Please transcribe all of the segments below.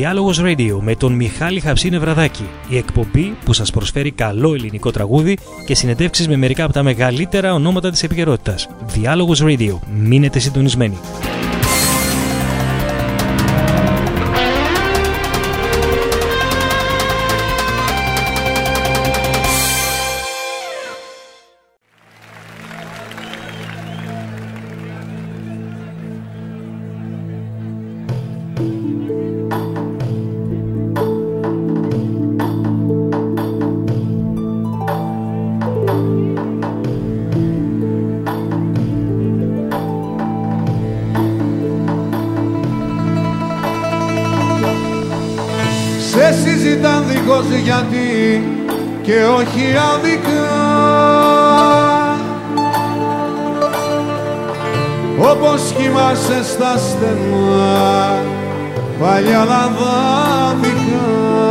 Διάλογος Radio με τον Μιχάλη Χαψή Νευραδάκη. Η εκπομπή που σας προσφέρει καλό ελληνικό τραγούδι και συνεντεύξεις με μερικά από τα μεγαλύτερα ονόματα της επικαιρότητας. Διάλογος Radio. Μείνετε συντονισμένοι. Γιατί και όχι άδικα, όπως κοιμάσαι στα στενά παλιά λαδάδικα.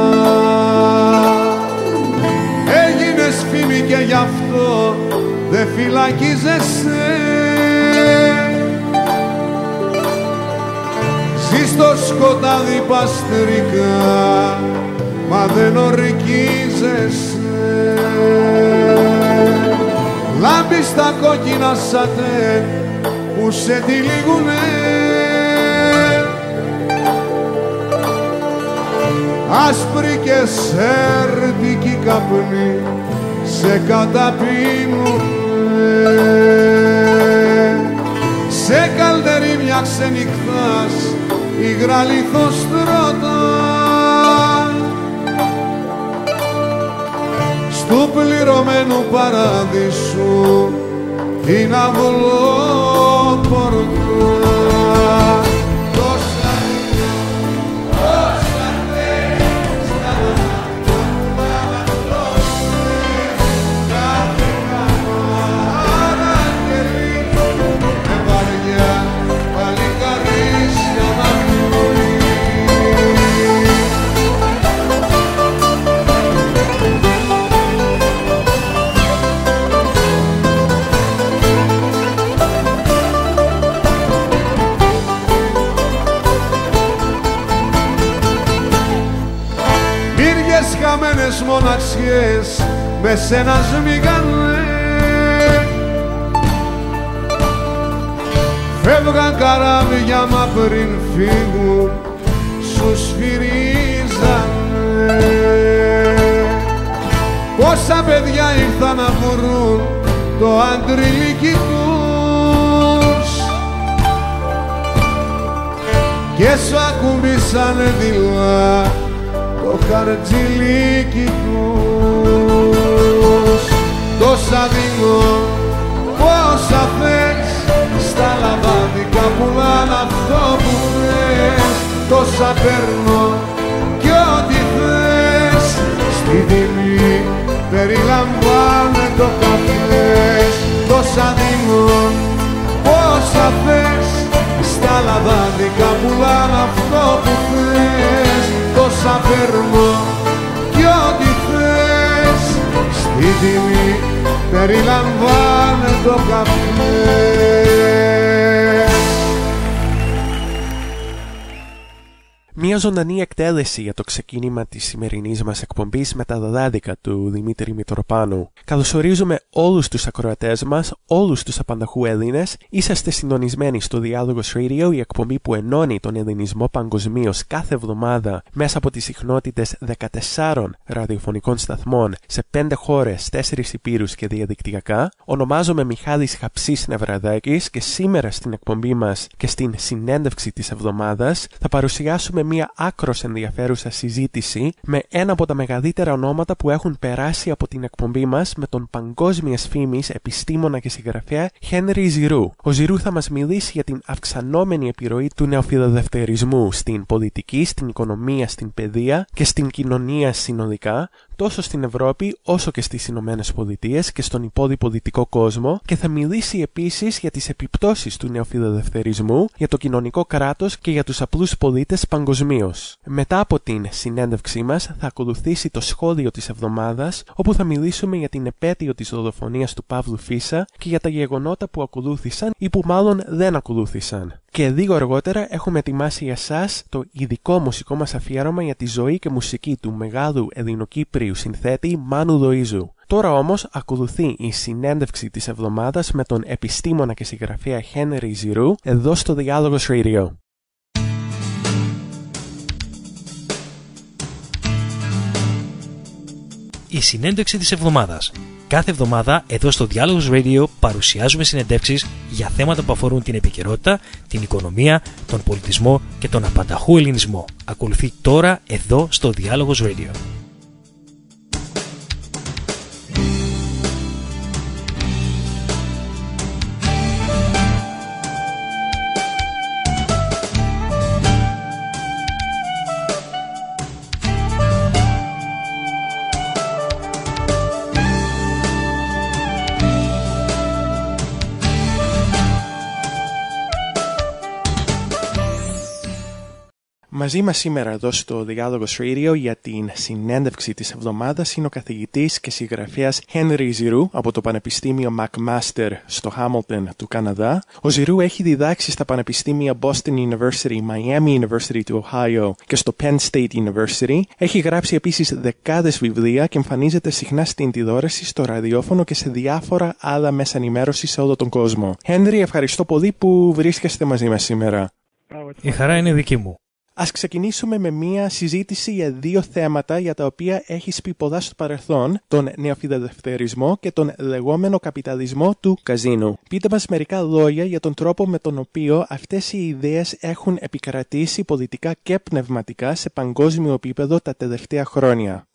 Έγινες φήμη και γι' αυτό δεν φυλακίζεσαι. Ζεις στο σκοτάδι παστρικά, μα δεν ορκίζεσαι. Λάμπεις τα κόκκινα σατέ που σε τυλίγουνε. Άσπρη και σέρτικη καπνή σε καταπίνουνε. Σε καλτερίμια ξενυχτάς υγρά λιθοστρώτα. Του πληρωμένου παράδεισου την αυλόπορτα. Χαμένες μοναξιές με σένα σμίγανε. Φεύγαν καράβια μα πριν φύγουν σου σφυρίζανε. Πόσα παιδιά ήρθαν να βρουν το αντριλίκι τους και σου ακουμπήσανε δειλά το χαρτζιλίκι τους. Τόσα δίνω, πόσα θες, στα λαβάδικα πουλάνε αυτό που θες. Τόσα παίρνω κι ό,τι θες, στη τιμή περιλαμβάνε το καφές. Τόσα δίνω, πόσα θες, στα λαβάδικα πουλάνε αυτό που θες. Τόσα παίρνω κι ό,τι θες, στη τιμή περιλαμβάνε το καφέ. Μια ζωντανή εκτέλεση για το ξεκίνημα της σημερινής μας εκπομπής με τα δαδάδικα του Δημήτρη Μητροπάνου. Καλωσορίζουμε όλους τους ακροατές μας, όλους τους απανταχού Έλληνες. Είσαστε συντονισμένοι στο Διάλογος Radio, η εκπομπή που ενώνει τον ελληνισμό παγκοσμίως κάθε εβδομάδα μέσα από τις συχνότητες 14 ραδιοφωνικών σταθμών σε 5 χώρες, 4 υπήρους και διαδικτυακά. Ονομάζομαι Μιχάλης Χαψής Νευραδάκης και σήμερα στην εκπομπή μας και στην συνέντευξη της εβδομάδας θα παρουσιάσουμε μια άκρως ενδιαφέρουσα συζήτηση με ένα από τα μεγαλύτερα ονόματα που έχουν περάσει από την εκπομπή μας, με τον παγκόσμιας φήμης επιστήμονα και συγγραφέα Χένρι Ζηρού. Ο Ζηρού θα μας μιλήσει για την αυξανόμενη επιρροή του νεοφιλελευθερισμού στην πολιτική, στην οικονομία, στην παιδεία και στην κοινωνία συνολικά, τόσο στην Ευρώπη όσο και στις Ηνωμένες Πολιτείες και στον υπόλοιπο δυτικό κόσμο, και θα μιλήσει επίσης για τις επιπτώσεις του νεοφιλελευθερισμού για το κοινωνικό κράτος και για τους απλούς πολίτες παγκοσμίως. Μετά από την συνέντευξή μας θα ακολουθήσει το σχόλιο της εβδομάδας, όπου θα μιλήσουμε για την επέτειο της δολοφονίας του Παύλου Φίσα και για τα γεγονότα που ακολούθησαν ή που μάλλον δεν ακολούθησαν. Και λίγο αργότερα έχουμε ετοιμάσει για εσάς το ειδικό μουσικό μας αφιέρωμα για τη ζωή και μουσική του μεγάλου Ελληνοκύπριου συνθέτη Μάνου Λοΐζου. Τώρα όμως ακολουθεί η συνέντευξη της εβδομάδας με τον επιστήμονα και συγγραφέα Henry Giroux εδώ στο Διάλογος Radio. Η συνέντευξη της εβδομάδας. Κάθε εβδομάδα εδώ στο Διάλογος Radio παρουσιάζουμε συνεντεύξεις για θέματα που αφορούν την επικαιρότητα, την οικονομία, τον πολιτισμό και τον απανταχού ελληνισμό. Ακολουθεί τώρα εδώ στο Διάλογος Radio. Μαζί μας σήμερα εδώ στο Διάλογος Radio για την συνέντευξη της εβδομάδας είναι ο καθηγητής και συγγραφέας Henry Giroux από το Πανεπιστήμιο McMaster στο Hamilton του Καναδά. Ο Giroux έχει διδάξει στα πανεπιστήμια Boston University, Miami University του Ohio και στο Penn State University. Έχει γράψει επίσης δεκάδες βιβλία και εμφανίζεται συχνά στην τηλεόραση, στο ραδιόφωνο και σε διάφορα άλλα μέσα ενημέρωσης σε όλο τον κόσμο. Henry, ευχαριστώ πολύ που βρίσκεστε μαζί μας σήμερα. Η χαρά είναι δική μου. Ας ξεκινήσουμε με μία συζήτηση για δύο θέματα για τα οποία έχεις πει πολλά στο παρελθόν, τον νεοφιλελευθερισμό και τον λεγόμενο καπιταλισμό του καζίνου. Πείτε μας μερικά λόγια για τον τρόπο με τον οποίο αυτές οι ιδέες έχουν επικρατήσει πολιτικά και πνευματικά σε παγκόσμιο επίπεδο τα τελευταία χρόνια.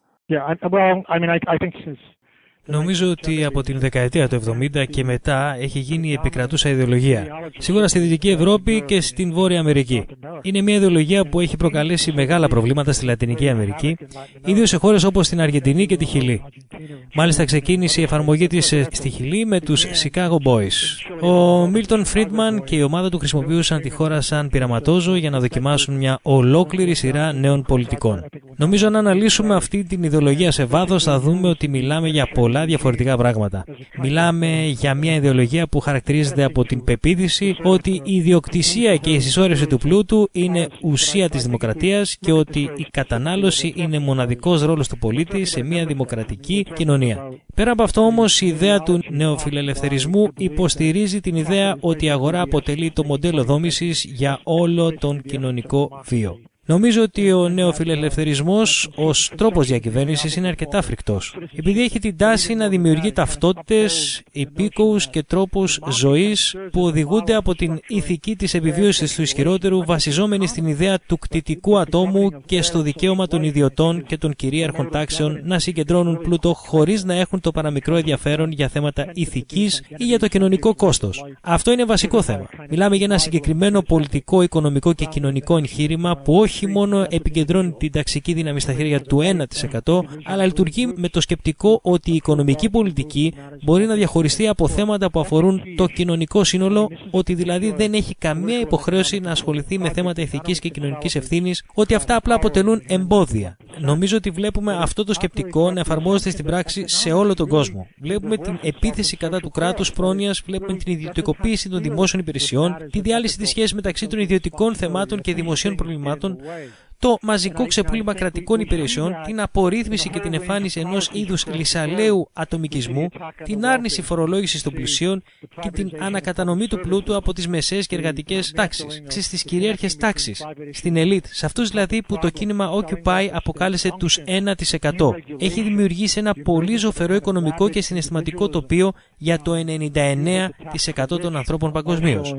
Νομίζω ότι από την δεκαετία του 70 και μετά έχει γίνει η επικρατούσα ιδεολογία. Σίγουρα στη Δυτική Ευρώπη και στην Βόρεια Αμερική. Είναι μια ιδεολογία που έχει προκαλέσει μεγάλα προβλήματα στη Λατινική Αμερική, ιδίως σε χώρες όπως την Αργεντινή και τη Χιλή. Μάλιστα ξεκίνησε η εφαρμογή της στη Χιλή με τους Chicago Boys. Ο Μίλτον Φρίντμαν και η ομάδα του χρησιμοποιούσαν τη χώρα σαν πειραματόζω για να δοκιμάσουν μια ολόκληρη σειρά νέων πολιτικών. Νομίζω αν αναλύσουμε αυτή την ιδεολογία σε βάθος θα δούμε ότι μιλάμε για πολλά διαφορετικά πράγματα. Μιλάμε για μια ιδεολογία που χαρακτηρίζεται από την πεποίθηση ότι η ιδιοκτησία και η συσσόρευση του πλούτου είναι ουσία της δημοκρατίας και ότι η κατανάλωση είναι μοναδικός ρόλος του πολίτη σε μια δημοκρατική κοινωνία. Πέρα από αυτό όμως η ιδέα του νεοφιλελευθερισμού υποστηρίζει την ιδέα ότι η αγορά αποτελεί το μοντέλο δόμησης για όλο τον κοινωνικό βίο. Νομίζω ότι ο νεοφιλελευθερισμός ως τρόπος διακυβέρνησης είναι αρκετά φρικτός, επειδή έχει την τάση να δημιουργεί ταυτότητες, υπήκοους και τρόπους ζωής που οδηγούνται από την ηθική της επιβίωσης του ισχυρότερου, βασιζόμενη στην ιδέα του κτητικού ατόμου και στο δικαίωμα των ιδιωτών και των κυρίαρχων τάξεων να συγκεντρώνουν πλούτο χωρίς να έχουν το παραμικρό ενδιαφέρον για θέματα ηθικής ή για το κοινωνικό κόστος. Αυτό είναι βασικό θέμα. Μιλάμε για ένα συγκεκριμένο πολιτικό, οικονομικό και κοινωνικό εγχείρημα που όχι μόνο επικεντρώνει την ταξική δύναμη στα χέρια του 1%, αλλά λειτουργεί με το σκεπτικό ότι η οικονομική πολιτική μπορεί να διαχωριστεί από θέματα που αφορούν το κοινωνικό σύνολο, ότι δηλαδή δεν έχει καμία υποχρέωση να ασχοληθεί με θέματα ηθικής και κοινωνικής ευθύνης, ότι αυτά απλά αποτελούν εμπόδια. Νομίζω ότι βλέπουμε αυτό το σκεπτικό να εφαρμόζεται στην πράξη σε όλο τον κόσμο. Βλέπουμε την επίθεση κατά του κράτους πρόνοιας, βλέπουμε την ιδιωτικοποίηση των δημόσιων υπηρεσιών, τη διάλυση της σχέσης μεταξύ των ιδιωτικών θεμάτων και δημοσίων προβλημάτων, το μαζικό ξεπούλημα κρατικών υπηρεσιών, την απορρίθμιση και την εμφάνιση ενός είδους λυσαλαίου ατομικισμού, την άρνηση φορολόγησης των πλουσίων και την ανακατανομή του πλούτου από τις μεσαίες και εργατικές τάξεις, στις κυρίαρχες τάξεις, στην ελίτ, σε αυτούς δηλαδή που το κίνημα Occupy αποκάλεσε τους 1%. Έχει δημιουργήσει ένα πολύ ζωφερό οικονομικό και συναισθηματικό τοπίο για το 99% των ανθρώπων παγκοσμίως.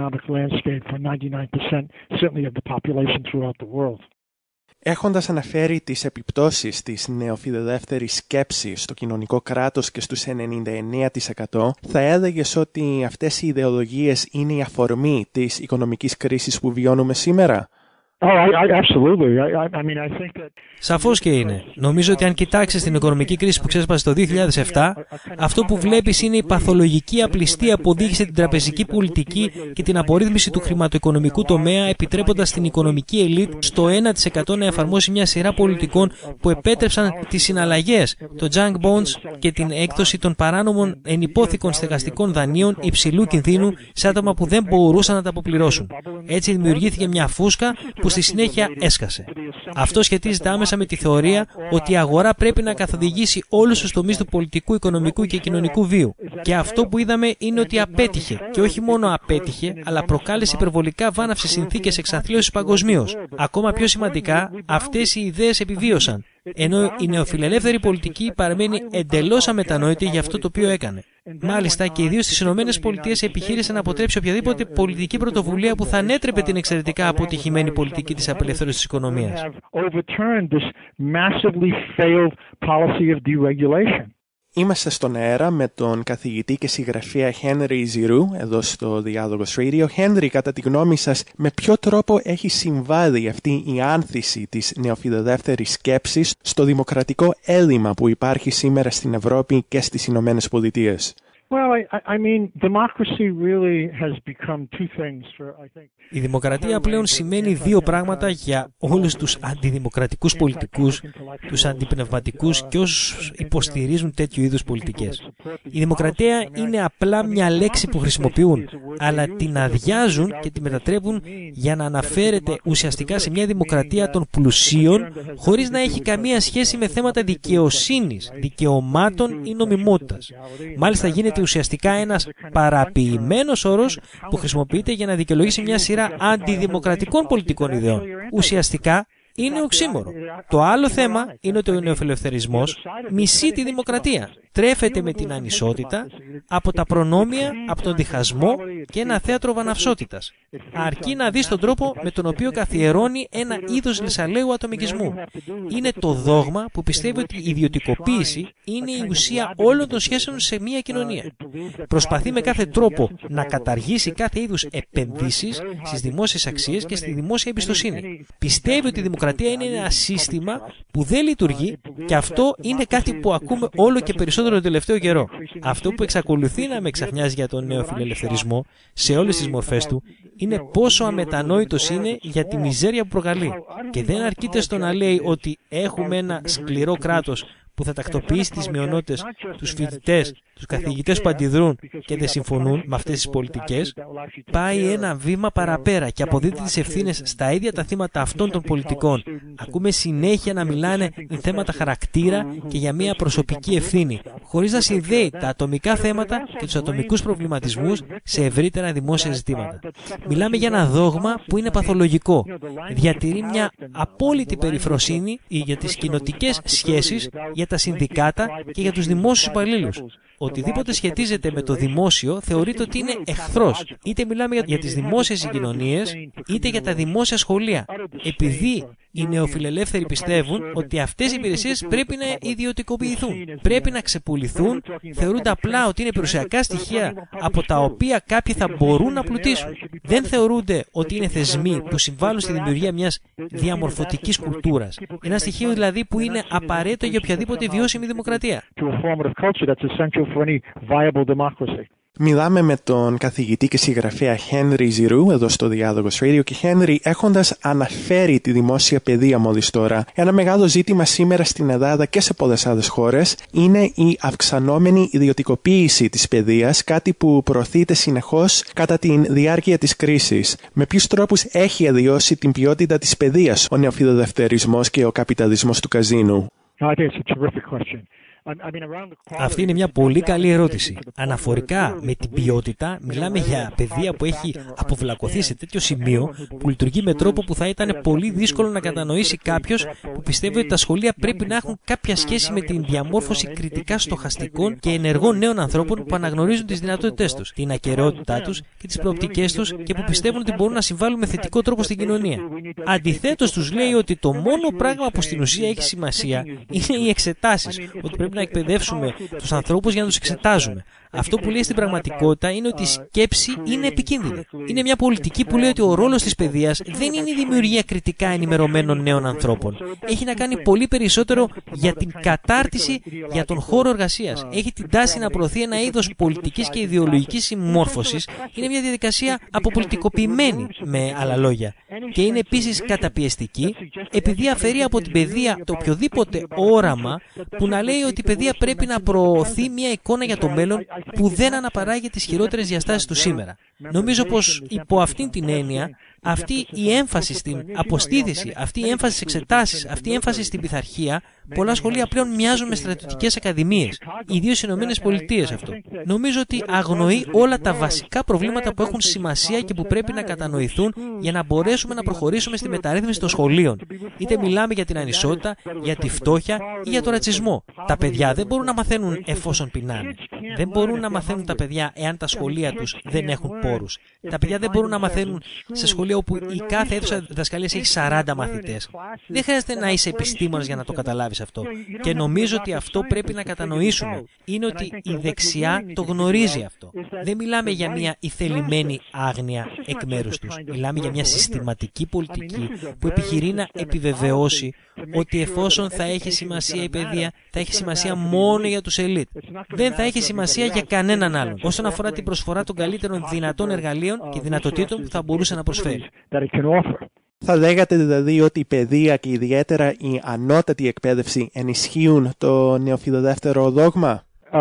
Έχοντας αναφέρει τις επιπτώσεις της νεοφιλελεύθερης σκέψης στο κοινωνικό κράτος και στους 99%, θα έλεγες ότι αυτές οι ιδεολογίες είναι η αφορμή της οικονομικής κρίσης που βιώνουμε σήμερα? Σαφώς και είναι. Νομίζω ότι αν κοιτάξεις την οικονομική κρίση που ξέσπασε το 2007, αυτό που βλέπεις είναι η παθολογική απληστία που οδήγησε την τραπεζική πολιτική και την απορρίθμιση του χρηματοοικονομικού τομέα, επιτρέποντας στην οικονομική ελίτ στο 1% να εφαρμόσει μια σειρά πολιτικών που επέτρεψαν τις συναλλαγές, το junk bonds και την έκδοση των παράνομων ενυπόθηκων στεγαστικών δανείων υψηλού κινδύνου σε άτομα που δεν μπορούσαν να τα αποπληρώσουν. Έτσι δημιουργήθηκε μια φούσκα που στη συνέχεια έσκασε. Αυτό σχετίζεται άμεσα με τη θεωρία ότι η αγορά πρέπει να καθοδηγήσει όλους τους τομείς του πολιτικού, οικονομικού και κοινωνικού βίου. Και αυτό που είδαμε είναι ότι απέτυχε. Και όχι μόνο απέτυχε, αλλά προκάλεσε υπερβολικά βάναυσες συνθήκες εξαθλίωσης παγκοσμίως. Ακόμα πιο σημαντικά, αυτές οι ιδέες επιβίωσαν. Ενώ η νεοφιλελεύθερη πολιτική παραμένει εντελώς αμετανόητη για αυτό το οποίο έκανε. Μάλιστα και ιδίως στις ΗΠΑ επιχείρησε να αποτρέψει οποιαδήποτε πολιτική πρωτοβουλία που θα ανέτρεπε την εξαιρετικά αποτυχημένη πολιτική της απελευθέρωσης της οικονομίας. Είμαστε στον αέρα με τον καθηγητή και συγγραφέα Henry Giroux εδώ στο Διάλογος Radio. Henry, κατά τη γνώμη σας, με ποιο τρόπο έχει συμβάλει αυτή η άνθηση της νεοφιλελεύθερης σκέψης στο δημοκρατικό έλλειμμα που υπάρχει σήμερα στην Ευρώπη και στις Ηνωμένες Πολιτείες? Η δημοκρατία πλέον σημαίνει δύο πράγματα για όλους τους αντιδημοκρατικούς πολιτικούς, τους αντιπνευματικούς και όσους υποστηρίζουν τέτοιου είδους πολιτικές. Η δημοκρατία είναι απλά μια λέξη που χρησιμοποιούν, αλλά την αδειάζουν και τη μετατρέπουν για να αναφέρεται ουσιαστικά σε μια δημοκρατία των πλουσίων, χωρίς να έχει καμία σχέση με θέματα δικαιοσύνης, δικαιωμάτων ή νομιμότητας. Μάλιστα γίνεται ουσιαστικά ένας παραποιημένος όρος που χρησιμοποιείται για να δικαιολογήσει μια σειρά αντιδημοκρατικών πολιτικών ιδεών. Ουσιαστικά είναι οξύμορο. Το άλλο θέμα είναι ότι ο νεοφιλελευθερισμός μισεί τη δημοκρατία. Τρέφεται με την ανισότητα, από τα προνόμια, από τον διχασμό και ένα θέατρο βαναυσότητας. Αρκεί να δεις τον τρόπο με τον οποίο καθιερώνει ένα είδος λυσαλαίου ατομικισμού. Είναι το δόγμα που πιστεύει ότι η ιδιωτικοποίηση είναι η ουσία όλων των σχέσεων σε μια κοινωνία. Προσπαθεί με κάθε τρόπο να καταργήσει κάθε είδους επενδύσεις στις δημόσιες αξίες και στη δημόσια εμπιστοσύνη. Πιστεύει ότι η δημοκρατία είναι ένα σύστημα που δεν λειτουργεί και αυτό είναι κάτι που ακούμε όλο και περισσότερο τον τελευταίο καιρό. Αυτό που εξακολουθεί να με ξαφνιάζει για τον νεοφιλελευθερισμό σε όλες τις μορφές του είναι πόσο αμετανόητος είναι για τη μιζέρια που προκαλεί. Και δεν αρκείται στο να λέει ότι έχουμε ένα σκληρό κράτος που θα τακτοποιήσει τις μειονότητες, τους φοιτητές, τους καθηγητές που αντιδρούν και δεν συμφωνούν με αυτές τις πολιτικές, πάει ένα βήμα παραπέρα και αποδίδει τις ευθύνες στα ίδια τα θύματα αυτών των πολιτικών. Ακούμε συνέχεια να μιλάνε για θέματα χαρακτήρα και για μια προσωπική ευθύνη, χωρίς να συνδέει τα ατομικά θέματα και τους ατομικούς προβληματισμούς σε ευρύτερα δημόσια ζητήματα. Μιλάμε για ένα δόγμα που είναι παθολογικό. Διατηρεί μια απόλυτη περιφροσύνη για τις κοινοτικές σχέσεις, για τα συνδικάτα και για τους δημόσιους υπαλλήλους. Οτιδήποτε σχετίζεται με το δημόσιο θεωρείται ότι είναι εχθρός. Είτε μιλάμε για τις δημόσιες συγκοινωνίες, είτε για τα δημόσια σχολεία. Επειδή οι νεοφιλελεύθεροι πιστεύουν ότι αυτές οι υπηρεσίες πρέπει να ιδιωτικοποιηθούν, πρέπει να ξεπουληθούν, θεωρούνται απλά ότι είναι περιουσιακά στοιχεία από τα οποία κάποιοι θα μπορούν να πλουτίσουν. Δεν θεωρούνται ότι είναι θεσμοί που συμβάλλουν στη δημιουργία μιας διαμορφωτικής κουλτούρας. Ένα στοιχείο δηλαδή που είναι απαραίτητο για οποιαδήποτε βιώσιμη δημοκρατία. Μιλάμε με τον καθηγητή και συγγραφέα Henry Giroux εδώ στο Διάλογος Radio και Henry, έχοντας αναφέρει τη δημόσια παιδεία μόλις τώρα, ένα μεγάλο ζήτημα σήμερα στην Ελλάδα και σε πολλές άλλες χώρες είναι η αυξανόμενη ιδιωτικοποίηση της παιδείας, κάτι που προωθείται συνεχώς κατά τη διάρκεια της κρίσης. Με ποιους τρόπους έχει αλλοιώσει την ποιότητα της παιδείας ο νεοφιλελευθερισμός και ο καπιταλισμός του καζίνου? Αυτή είναι μια πολύ καλή ερώτηση. Αναφορικά με την ποιότητα, μιλάμε για παιδεία που έχει αποβλακωθεί σε τέτοιο σημείο που λειτουργεί με τρόπο που θα ήταν πολύ δύσκολο να κατανοήσει κάποιος που πιστεύει ότι τα σχολεία πρέπει να έχουν κάποια σχέση με την διαμόρφωση κριτικά στοχαστικών και ενεργών νέων ανθρώπων που αναγνωρίζουν τις δυνατότητές τους, την ακεραιότητά τους και τις προοπτικές τους και που πιστεύουν ότι μπορούν να συμβάλλουν με θετικό τρόπο στην κοινωνία. Αντιθέτως, τους λέει ότι το μόνο πράγμα που στην ουσία έχει σημασία είναι οι εξετάσεις, ότι πρέπει να εκπαιδεύσουμε τους ανθρώπους για να τους εξετάζουμε. Αυτό που λέει στην πραγματικότητα είναι ότι η σκέψη είναι επικίνδυνη. Είναι μια πολιτική που λέει ότι ο ρόλος της παιδείας δεν είναι η δημιουργία κριτικά ενημερωμένων νέων ανθρώπων. Έχει να κάνει πολύ περισσότερο για την κατάρτιση για τον χώρο εργασίας. Έχει την τάση να προωθεί ένα είδος πολιτικής και ιδεολογικής συμμόρφωσης. Είναι μια διαδικασία αποπολιτικοποιημένη, με άλλα λόγια. Και είναι επίσης καταπιεστική, επειδή αφαιρεί από την παιδεία το οποιοδήποτε όραμα που να λέει ότι η παιδεία πρέπει να προωθεί μια εικόνα για το μέλλον που δεν αναπαράγει τις χειρότερες διαστάσεις του σήμερα. Νομίζω πως υπό αυτήν την έννοια, αυτή η έμφαση στην αποστήθηση, αυτή η έμφαση στις εξετάσεις, αυτή η έμφαση στην πειθαρχία, πολλά σχολεία πλέον μοιάζουν με στρατιωτικές ακαδημίες, ιδίως στις ΗΠΑ αυτό. Νομίζω ότι αγνοεί όλα τα βασικά προβλήματα που έχουν σημασία και που πρέπει να κατανοηθούν για να μπορέσουμε να προχωρήσουμε στη μεταρρύθμιση των σχολείων. Είτε μιλάμε για την ανισότητα, για τη φτώχεια ή για τον ρατσισμό. Τα παιδιά δεν μπορούν να μαθαίνουν εφόσον πεινάνε. Δεν μπορούν να μαθαίνουν τα παιδιά εάν τα σχολεία τους δεν έχουν πόρους. Τα παιδιά δεν μπορούν να μαθαίνουν σε σχολεία όπου η κάθε αίθουσα διδασκαλίας έχει 40 μαθητές. Δεν χρειάζεται να είσαι επιστήμονας για να το καταλάβεις αυτό. Και νομίζω ότι αυτό πρέπει να κατανοήσουμε. Είναι ότι η δεξιά το γνωρίζει αυτό. Δεν μιλάμε για μια ηθελημένη άγνοια εκ μέρους τους. Μιλάμε για μια συστηματική πολιτική που επιχειρεί να επιβεβαιώσει ότι εφόσον θα έχει σημασία η παιδεία, θα έχει σημασία μόνο για τους ελίτ. Δεν θα έχει σημασία για κανέναν άλλον όσον αφορά την προσφορά των καλύτερων δυνατών εργαλείων και δυνατοτήτων που θα μπορούσε να προσφέρει. Θα λέγατε δηλαδή ότι η παιδεία και ιδιαίτερα η ανώτατη εκπαίδευση ενισχύουν το νεοφιλελεύθερο δόγμα?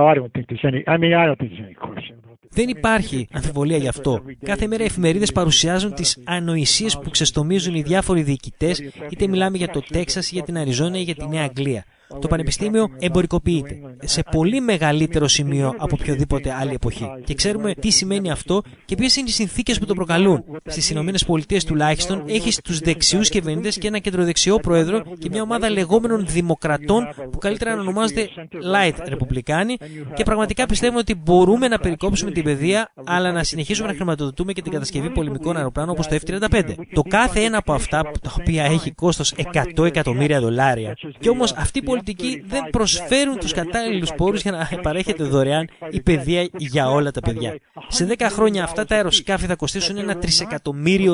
Δεν υπάρχει αμφιβολία γι' αυτό. Κάθε μέρα οι εφημερίδες παρουσιάζουν τις ανοησίες που ξεστομίζουν οι διάφοροι διοικητές, είτε μιλάμε για το Τέξας, για την Αριζόνα ή για τη Νέα Αγγλία. Το πανεπιστήμιο εμπορικοποιείται σε πολύ μεγαλύτερο σημείο από οποιοδήποτε άλλη εποχή. Και ξέρουμε τι σημαίνει αυτό και ποιες είναι οι συνθήκες που το προκαλούν. Στις ΗΠΑ τουλάχιστον έχεις τους δεξιούς κυβερνήτες και ένα κεντροδεξιό πρόεδρο και μια ομάδα λεγόμενων δημοκρατών που καλύτερα να ονομάζονται light ρεπουμπλικάνοι και πραγματικά πιστεύουν ότι μπορούμε να περικόψουμε την παιδεία αλλά να συνεχίσουμε να χρηματοδοτούμε και την κατασκευή πολεμικών αεροπλάνων όπως το F-35. Το κάθε ένα από αυτά, τα οποία έχει κόστος $100 εκατομμύρια, και όμως αυτή η πολιτική δεν προσφέρουν τους κατάλληλους πόρους για να παρέχεται δωρεάν η παιδεία για όλα τα παιδιά. Σε 10 χρόνια αυτά τα αεροσκάφη θα κοστίσουν $1 τρισεκατομμύριο,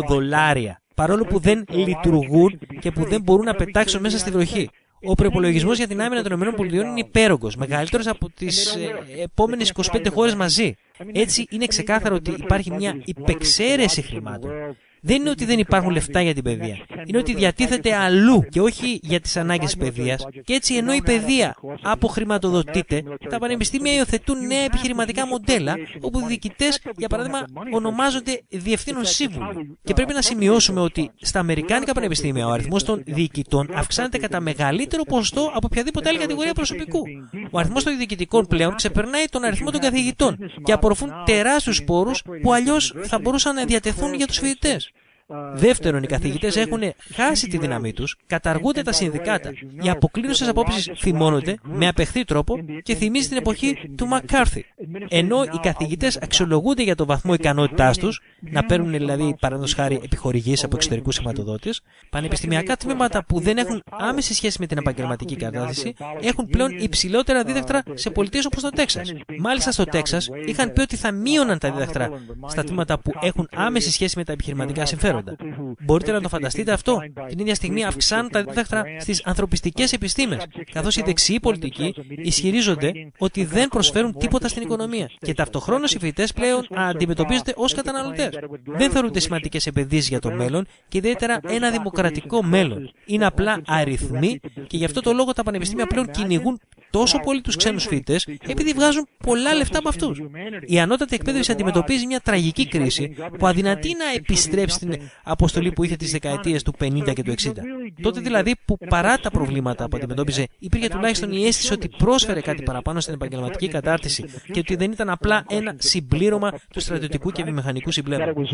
παρόλο που δεν λειτουργούν και που δεν μπορούν να πετάξουν μέσα στη βροχή. Ο προϋπολογισμός για την άμυνα των ΗΠΑ είναι υπέρογκος, μεγαλύτερος από τις επόμενες 25 χώρες μαζί. Έτσι είναι ξεκάθαρο ότι υπάρχει μια υπεξαίρεση χρημάτων. Δεν είναι ότι δεν υπάρχουν λεφτά για την παιδεία. Είναι ότι διατίθεται αλλού και όχι για τις ανάγκες της παιδείας. Και έτσι, ενώ η παιδεία αποχρηματοδοτείται, τα πανεπιστήμια υιοθετούν νέα επιχειρηματικά μοντέλα, όπου οι διοικητές, για παράδειγμα, ονομάζονται διευθύνων σύμβουλοι. Και πρέπει να σημειώσουμε ότι στα αμερικάνικα πανεπιστήμια ο αριθμός των διοικητών αυξάνεται κατά μεγαλύτερο ποσοστό από οποιαδήποτε άλλη κατηγορία προσωπικού. Ο αριθμός των διοικητικών πλέον ξεπερνάει τον αριθμό των καθηγητών και απορροφούν τεράστιους πόρους που αλλιώς θα μπορούσαν να διατεθούν για τους φοιτητές. Δεύτερον, οι καθηγητές έχουν χάσει τη δύναμή τους, καταργούνται τα συνδικάτα. Οι αποκλίνουσες απόψεις φημώνονται με απεχθή τρόπο και θυμίζει την εποχή του Μακκάρθι. Ενώ οι καθηγητές αξιολογούνται για το βαθμό ικανότητάς τους, να παίρνουν δηλαδή παραδείγματος χάρη επιχορηγήσεις από εξωτερικούς χρηματοδότες, πανεπιστημιακά τμήματα που δεν έχουν άμεση σχέση με την επαγγελματική κατάρτιση έχουν πλέον υψηλότερα δίδακτρα σε πολιτείες όπως το Τέξας. Μάλιστα στο Τέξας είχαν πει ότι θα μείωναν τα δίδακτρα στα τμήματα που έχουν άμεση σχέση με τα επιχειρηματικά συμφέροντα. Μπορείτε να το φανταστείτε αυτό? Την ίδια στιγμή αυξάνουν τα δίδακτρα στις ανθρωπιστικές επιστήμες, καθώς οι δεξιοί πολιτικοί ισχυρίζονται ότι δεν προσφέρουν τίποτα στην οικονομία. Και ταυτοχρόνως οι φοιτητές πλέον αντιμετωπίζονται ως καταναλωτές. Δεν θεωρούνται σημαντικές επενδύσεις για το μέλλον και ιδιαίτερα ένα δημοκρατικό μέλλον. Είναι απλά αριθμοί και γι' αυτό το λόγο τα πανεπιστήμια πλέον κυνηγούν τόσο πολύ τους ξένους φοιτητές επειδή βγάζουν πολλά λεφτά από αυτούς. Η ανώτατη εκπαίδευση αντιμετωπίζει μια τραγική κρίση που αδυνατεί να επιστρέψει στην αποστολή που είχε τις δεκαετίες του 50 και του 60. Τότε δηλαδή που παρά τα προβλήματα που αντιμετώπιζε υπήρχε τουλάχιστον η αίσθηση ότι πρόσφερε κάτι παραπάνω στην επαγγελματική κατάρτιση και ότι δεν ήταν απλά ένα συμπλήρωμα του στρατιωτικού και βιομηχανικού συμπλέγματος.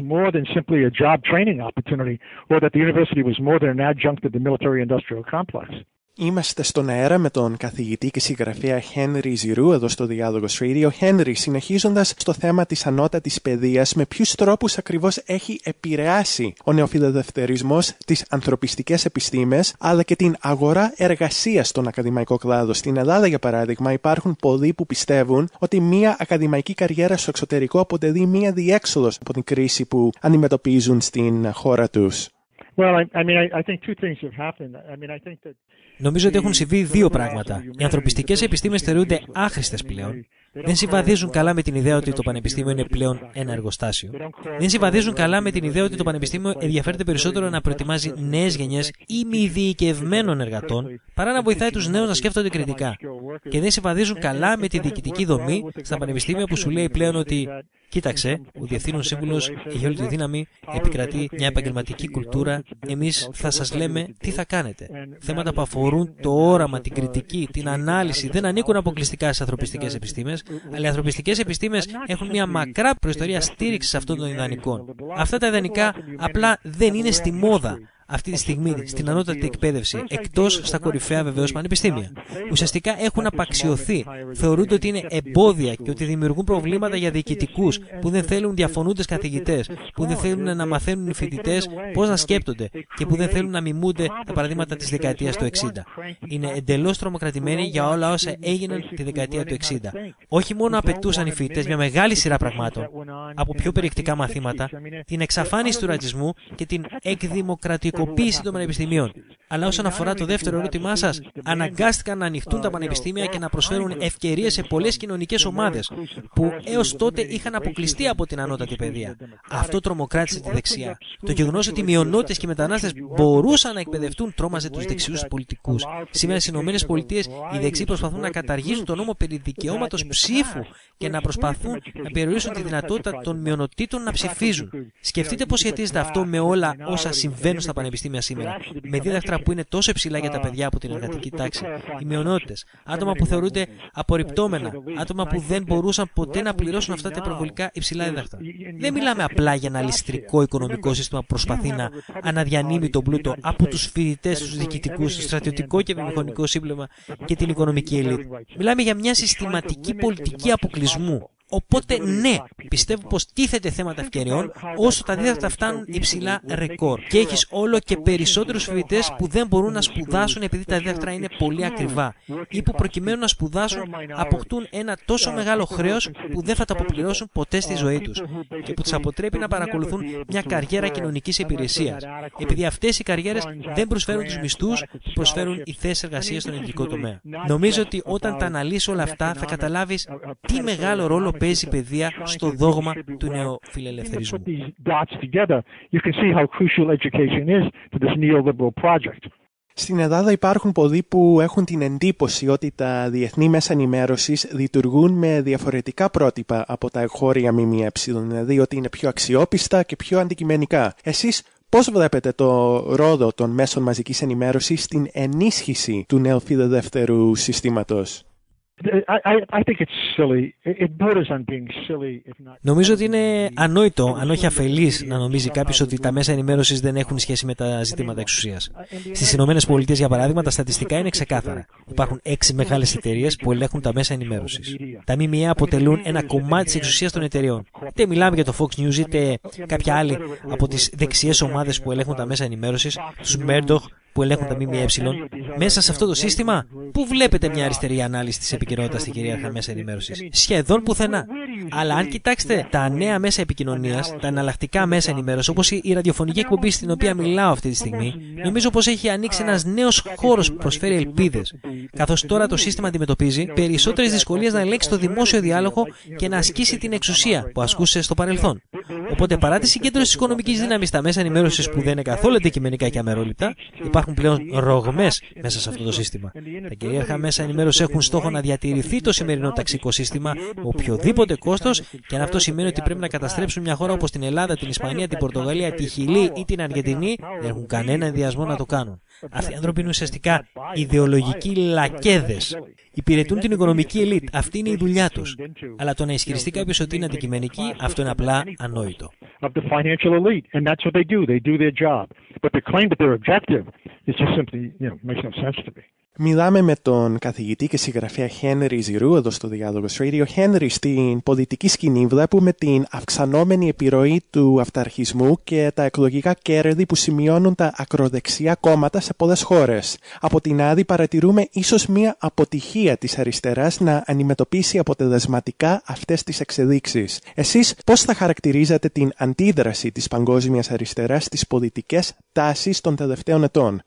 Είμαστε στον αέρα με τον καθηγητή και συγγραφέα Henry Ζηρού εδώ στο Διάλογος Radio. Henry, συνεχίζοντας στο θέμα της ανώτατης παιδείας, με ποιους τρόπους ακριβώς έχει επηρεάσει ο νεοφιλελευθερισμός τις ανθρωπιστικές επιστήμες, αλλά και την αγορά εργασίας στον ακαδημαϊκό κλάδο? Στην Ελλάδα, για παράδειγμα, υπάρχουν πολλοί που πιστεύουν ότι μια ακαδημαϊκή καριέρα στο εξωτερικό αποτελεί μια διέξοδος από την κρίση που αντιμετωπίζουν στην χώρα τους. Νομίζω ότι έχουν συμβεί δύο πράγματα. Οι ανθρωπιστικές επιστήμες θεωρούνται άχρηστες πλέον. Δεν συμβαδίζουν καλά με την ιδέα ότι το πανεπιστήμιο είναι πλέον ένα εργοστάσιο. Δεν συμβαδίζουν καλά με την ιδέα ότι το πανεπιστήμιο ενδιαφέρεται περισσότερο να προετοιμάζει νέες γενιές ημιδιοικευμένων εργατών, παρά να βοηθάει τους νέους να σκέφτονται κριτικά. Και δεν συμβαδίζουν καλά με τη διοικητική δομή στα πανεπιστήμια που σου λέει πλέον ότι κοίταξε, ο διευθύνων σύμβουλος έχει όλη τη δύναμη, επικρατεί μια επαγγελματική κουλτούρα, εμείς θα σας λέμε τι θα κάνετε. Θέματα που αφορούν το όραμα, την κριτική, την ανάλυση δεν ανήκουν αποκλειστικά στις ανθρωπιστικές επιστήμες, αλλά οι ανθρωπιστικές επιστήμες έχουν μια μακρά προϊστορία στήριξης αυτών των ιδανικών. Αυτά τα ιδανικά απλά δεν είναι στη μόδα αυτή τη στιγμή στην ανώτατη εκπαίδευση, εκτός στα κορυφαία βεβαίως πανεπιστήμια. Ουσιαστικά έχουν απαξιωθεί, θεωρούνται ότι είναι εμπόδια και ότι δημιουργούν προβλήματα για διοικητικούς που δεν θέλουν διαφωνούντες καθηγητές, που δεν θέλουν να μαθαίνουν οι φοιτητές πώς να σκέπτονται και που δεν θέλουν να μιμούνται τα παραδείγματα της δεκαετίας του 60. Είναι εντελώς τρομοκρατημένοι για όλα όσα έγιναν τη δεκαετία του 60. Όχι μόνο απαιτούσαν οι φοιτητές μια μεγάλη σειρά πραγμάτων, από πιο περιεκτικά μαθήματα, την εξαφάνιση του ρατσισμού και την εκδημοκρατικοποίηση των πανεπιστημίων. Αλλά όσον αφορά το δεύτερο ερώτημά σας, αναγκάστηκαν να ανοιχτούν τα πανεπιστήμια και να προσφέρουν ευκαιρίες σε πολλές κοινωνικές ομάδες που έως τότε είχαν αποκλειστεί από την ανώτατη παιδεία. Αυτό τρομοκράτησε τη δεξιά. Το γεγονός ότι οι μειονότητες και οι μετανάστες μπορούσαν να εκπαιδευτούν τρόμαζε τους δεξιούς πολιτικούς. Σήμερα στις ΗΠΑ οι δεξιοί προσπαθούν να καταργήσουν τον νόμο περί δικαιώματος ψήφου και να προσπαθούν να περιορίσουν τη δυνατότητα των μειονοτήτων να ψηφίζουν. Σκεφτείτε πώς σχετίζεται αυτό με όλα όσα συμβαίνουν στα πανεπιστήμια σήμερα. Με δίδακτρα που είναι τόσο υψηλά για τα παιδιά από την εργατική τάξη. Οι μειονότητες, άτομα που θεωρούνται απορριπτόμενα, άτομα που δεν μπορούσαν ποτέ να πληρώσουν αυτά τα υπερβολικά υψηλά δίδακτρα. Δεν μιλάμε απλά για ένα ληστρικό οικονομικό σύστημα που προσπαθεί να αναδιανύμει τον πλούτο από τους φοιτητές, τους διοικητικούς, το στρατιωτικό και βιομηχανικό σύμπλευμα και την οικονομική ελίτ. Μιλάμε για μια συστηματική πολιτική αποκλεισμού. Οπότε ναι, πιστεύω πως τίθεται θέματα ευκαιριών όσο τα δίδακτρα φτάνουν υψηλά ρεκόρ. Και έχεις όλο και περισσότερους φοιτητές που δεν μπορούν να σπουδάσουν επειδή τα δίδακτρα είναι πολύ ακριβά ή που προκειμένου να σπουδάσουν αποκτούν ένα τόσο μεγάλο χρέος που δεν θα τα αποπληρώσουν ποτέ στη ζωή τους και που τους αποτρέπει να παρακολουθούν μια καριέρα κοινωνικής υπηρεσίας, επειδή αυτές οι καριέρες δεν προσφέρουν τους μισθούς που προσφέρουν οι θέσεις εργασίας στον ιδιωτικό τομέα. Νομίζω ότι όταν τα αναλύσεις όλα αυτά θα καταλάβεις τι μεγάλο ρόλο παίζει η παιδεία στο δόγμα του νεοφιλελευθερισμού. Στην Ελλάδα υπάρχουν πολλοί που έχουν την εντύπωση ότι τα διεθνή μέσα ενημέρωσης λειτουργούν με διαφορετικά πρότυπα από τα εγχώρια ΜΜΕ, δηλαδή ότι είναι πιο αξιόπιστα και πιο αντικειμενικά. Εσείς πώς βλέπετε το ρόλο των μέσων μαζικής ενημέρωσης στην ενίσχυση του νεοφιλελεύθερου συστήματος? Νομίζω ότι είναι ανόητο, αν όχι αφελής, να νομίζει κάποιος ότι τα μέσα ενημέρωσης δεν έχουν σχέση με τα ζητήματα εξουσίας. Στις ΗΠΑ, για παράδειγμα, τα στατιστικά είναι ξεκάθαρα. Υπάρχουν 6 μεγάλες εταιρείες που ελέγχουν τα μέσα ενημέρωσης. Τα ΜΜΕ αποτελούν ένα κομμάτι της εξουσίας των εταιρεών. Είτε μιλάμε για το Fox News, είτε κάποια άλλη από τις δεξιές ομάδες που ελέγχουν τα μέσα ενημέρωσης, τους Murdoch που ελέγχουν τα ΜΜΕ. Μέσα σε αυτό το σύστημα, πού βλέπετε μια αριστερή ανάλυση της επικαιρότητας στην κυρίαρχα μέσα ενημέρωσης? Σχεδόν πουθενά. Αλλά αν κοιτάξετε τα νέα μέσα επικοινωνίας, τα εναλλακτικά μέσα ενημέρωσης, όπως η ραδιοφωνική εκπομπή στην οποία μιλάω αυτή τη στιγμή, νομίζω πως έχει ανοίξει ένας νέος χώρος που προσφέρει ελπίδες. Καθώς τώρα το σύστημα αντιμετωπίζει περισσότερες δυσκολίες να ελέγξει το δημόσιο διάλογο και να ασκήσει την εξουσία που ασκούσε στο παρελθόν. Οπότε, παρά τη συγκέντρωση της οικονομικής δύναμης στα μέσα ενημέρωσης που δεν είναι καθόλου αντικειμενικά και αμερόληπτα, υπάρχουν πλέον ρογμές μέσα σε αυτό το σύστημα. Τα κυρίαρχα μέσα ενημέρωσης έχουν στόχο να διατηρηθεί το σημερινό ταξικό σύστημα με οποιοδήποτε κόστος, και αν αυτό σημαίνει ότι πρέπει να καταστρέψουν μια χώρα όπως την Ελλάδα, την Ισπανία, την Πορτογαλία, τη Χιλή ή την Αργεντινή, δεν έχουν κανένα ενδιασμό να το κάνουν. Αυτοί οι άνθρωποι είναι ουσιαστικά ιδεολογικοί λακέδες. Υπηρετούν την οικονομική ελίτ. Αυτή είναι η δουλειά τους. Αλλά το να ισχυριστεί κάποιος ότι είναι αντικειμενική, αυτό είναι απλά ανόητο. Μιλάμε με τον καθηγητή και συγγραφέα Henry Giroux εδώ στο Διάλογος Radio. Henry, στην πολιτική σκηνή βλέπουμε την αυξανόμενη επιρροή του αυταρχισμού και τα εκλογικά κέρδη που σημειώνουν τα ακροδεξιά κόμματα σε πολλές χώρες. Από την άλλη, παρατηρούμε ίσως μία αποτυχία της αριστεράς να αντιμετωπίσει αποτελεσματικά αυτές τις εξελίξεις. Εσείς πώς θα χαρακτηρίζατε την αντίδραση της παγκόσμιας αριστεράς στις πολιτικές τάσεις των τελευταίων ετών?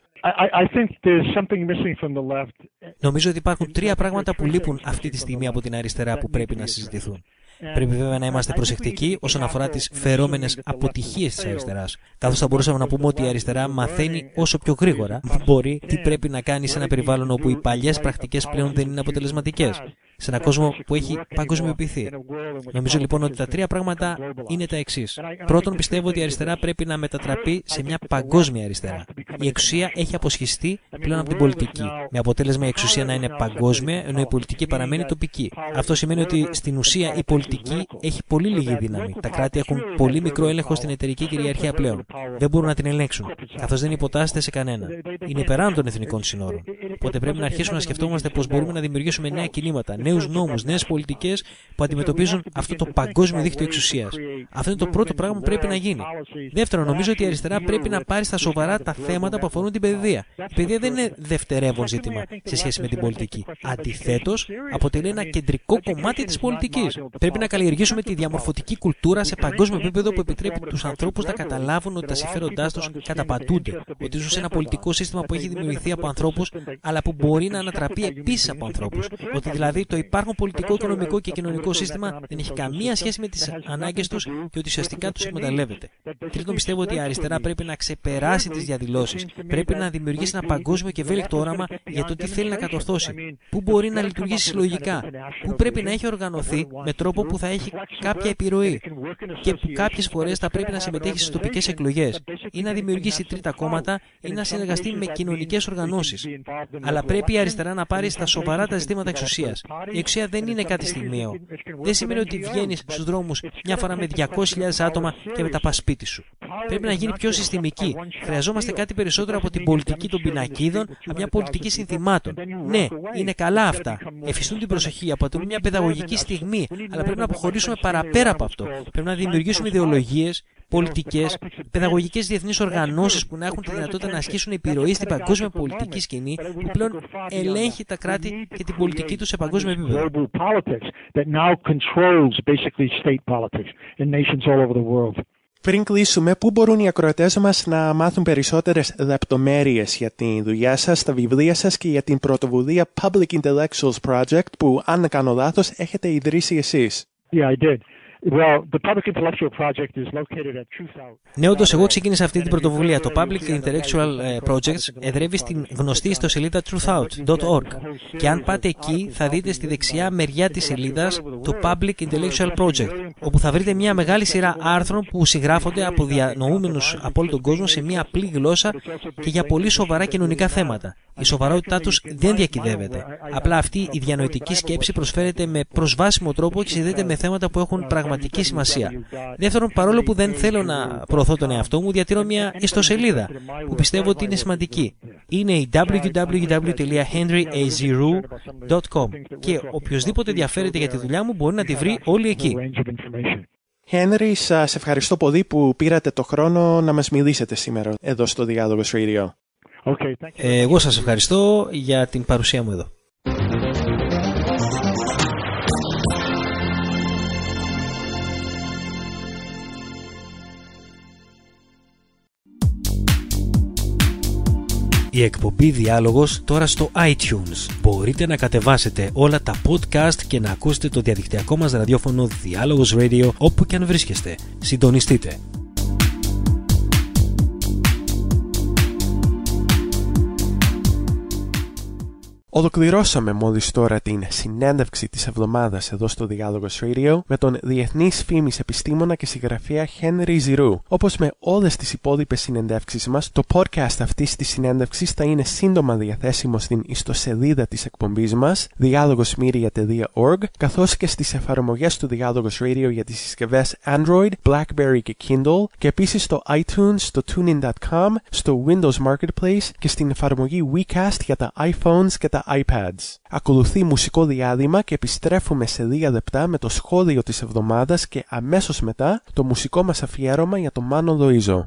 Νομίζω ότι υπάρχουν τρία πράγματα που λείπουν αυτή τη στιγμή από την αριστερά που πρέπει να συζητηθούν. Πρέπει βέβαια να είμαστε προσεκτικοί όσον αφορά τις φερόμενες αποτυχίες της αριστεράς. Καθώς θα μπορούσαμε να πούμε ότι η αριστερά μαθαίνει όσο πιο γρήγορα μπορεί τι πρέπει να κάνει σε ένα περιβάλλον όπου οι παλιές πρακτικές πλέον δεν είναι αποτελεσματικές. Σε έναν κόσμο που έχει παγκοσμιοποιηθεί. Νομίζω λοιπόν ότι τα τρία πράγματα είναι τα εξής. Πρώτον, πιστεύω ότι η αριστερά πρέπει να μετατραπεί σε μια παγκόσμια αριστερά. Η εξουσία έχει αποσχιστεί πλέον από την πολιτική. Με αποτέλεσμα η εξουσία να είναι παγκόσμια, ενώ η πολιτική παραμένει τοπική. Αυτό σημαίνει ότι στην ουσία η πολιτική έχει πολύ λίγη δύναμη. Τα κράτη έχουν πολύ μικρό έλεγχο στην εταιρική κυριαρχία πλέον. Δεν μπορούν να την ελέγξουν, καθώς δεν υποτάσσεται σε κανένα. Είναι υπεράνω των εθνικών συνόρων. Οπότε πρέπει να αρχίσουμε να σκεφτόμαστε πώς μπορούμε να δημιουργήσουμε νέα κινήματα, νέους νόμους, νέες πολιτικές που αντιμετωπίζουν αυτό το παγκόσμιο δίκτυο εξουσίας. Αυτό είναι το πρώτο πράγμα που πρέπει να γίνει. Δεύτερον, νομίζω ότι η αριστερά πρέπει να πάρει στα σοβαρά τα θέματα που αφορούν την παιδεία. Η παιδεία δεν είναι δευτερεύον ζήτημα σε σχέση με την πολιτική. Αντιθέτως, αποτελεί ένα κεντρικό κομμάτι της πολιτικής. Πρέπει να καλλιεργήσουμε τη διαμορφωτική κουλτούρα σε παγκόσμιο επίπεδο που επιτρέπει τους ανθρώπους να καταλάβουν ότι τα συμφέροντά τους καταπατούνται. Ότι ζουν σε ένα πολιτικό σύστημα που έχει δημιουργηθεί από ανθρώπους, αλλά που μπορεί να ανατραπεί επίσης από ανθρώπους. Ότι δηλαδή το υπάρχον πολιτικό, οικονομικό και κοινωνικό σύστημα δεν έχει καμία σχέση με τις ανάγκες τους και ότι ουσιαστικά τους εκμεταλλεύεται. Τρίτον, πιστεύω ότι η αριστερά πρέπει να ξεπεράσει τις διαδηλώσεις. Πρέπει να δημιουργήσει ένα παγκόσμιο και ευέλικτο όραμα για το τι θέλει να κατορθώσει. Πού μπορεί να λειτουργήσει συλλογικά. Πού πρέπει να έχει οργανωθεί με τρόπο που θα έχει κάποια επιρροή. Και που κάποιες φορές θα πρέπει να συμμετέχει στις τοπικές εκλογές. Ή να δημιουργήσει τρίτα κόμματα ή να συνεργαστεί με κοινωνικές οργανώσεις. Αλλά πρέπει η αριστερά να πάρει στα σοβαρά τα ζητήματα εξουσίας. Η εξουσία δεν είναι κάτι στιγμιαίο. Δεν σημαίνει ότι βγαίνεις στους δρόμους μια φορά με 200.000 άτομα και μετά πας σπίτι σου. Πρέπει να γίνει πιο συστημική. Χρειαζόμαστε κάτι περισσότερο από την πολιτική των πινακίδων, από μια πολιτική συνθημάτων. Ναι, είναι καλά αυτά. Εφιστούν την προσοχή, αποτελούν μια παιδαγωγική στιγμή, αλλά πρέπει να αποχωρήσουμε παραπέρα από αυτό. Πρέπει να δημιουργήσουμε ιδεολογίες, πολιτικές, παιδαγωγικές διεθνείς οργανώσεις που να έχουν τη δυνατότητα να ασκήσουν επιρροή στην παγκόσμια πολιτική σκηνή που πλέον ελέγχει τα κράτη και την πολιτική τους σε παγκόσμιο επίπεδο. Πριν κλείσουμε, πού μπορούν οι ακροατές μας να μάθουν περισσότερες λεπτομέρειες για τη δουλειά σας, τα βιβλία σας και για την πρωτοβουλία Public Intellectuals Project που, αν δεν κάνω λάθος, έχετε ιδρύσει εσείς? Ναι, όντως εγώ ξεκίνησα αυτή την πρωτοβουλία. Το Public Intellectual Project εδρεύει στην γνωστή ιστοσελίδα truthout.org και αν πάτε εκεί θα δείτε στη δεξιά μεριά της σελίδας το Public Intellectual Project, όπου θα βρείτε μια μεγάλη σειρά άρθρων που συγγράφονται από διανοούμενους από όλο τον κόσμο σε μια απλή γλώσσα και για πολύ σοβαρά κοινωνικά θέματα. Η σοβαρότητά τους δεν διακυδεύεται. Απλά αυτή η διανοητική σκέψη προσφέρεται με προσβάσιμο τρόπο και συνδέεται με θέματα που έχουν πραγματική σημασία. Δεύτερον, παρόλο που δεν θέλω να προωθώ τον εαυτό μου, διατηρώ μια ιστοσελίδα που πιστεύω ότι είναι σημαντική. Είναι η www.henryagiroux.com και οποιοσδήποτε ενδιαφέρεται για τη δουλειά μου μπορεί να τη βρει όλη εκεί. Henry, σας ευχαριστώ πολύ που πήρατε το χρόνο να μας μιλήσετε σήμερα εδώ στο Διάλογος Radio. Εγώ σας ευχαριστώ για την παρουσία μου εδώ. Η εκπομπή Διάλογος τώρα στο iTunes. Μπορείτε να κατεβάσετε όλα τα podcast και να ακούσετε το διαδικτυακό μας ραδιόφωνο Διάλογος Radio όπου και αν βρίσκεστε. Συντονιστείτε. Ολοκληρώσαμε μόλις τώρα την συνέντευξη της εβδομάδας εδώ στο Διάλογος Radio με τον διεθνής φήμης επιστήμονα και συγγραφέα Henry Giroux. Όπως με όλες τις υπόλοιπες συνεντεύξεις μας, το podcast αυτής της συνέντευξης θα είναι σύντομα διαθέσιμο στην ιστοσελίδα της εκπομπής μας, dialogosmedia.org, καθώς και στις εφαρμογές του Διάλογος Radio για τις συσκευές Android, BlackBerry και Kindle, και επίσης στο iTunes, στο tunein.com, στο Windows Marketplace και στην εφαρμογή WeCast για τα iPhones και τα iPads. Ακολουθεί μουσικό διάλειμμα και επιστρέφουμε σε λίγα λεπτά με το σχόλιο της εβδομάδας και αμέσως μετά το μουσικό μας αφιέρωμα για τον Μάνο Λοΐζο.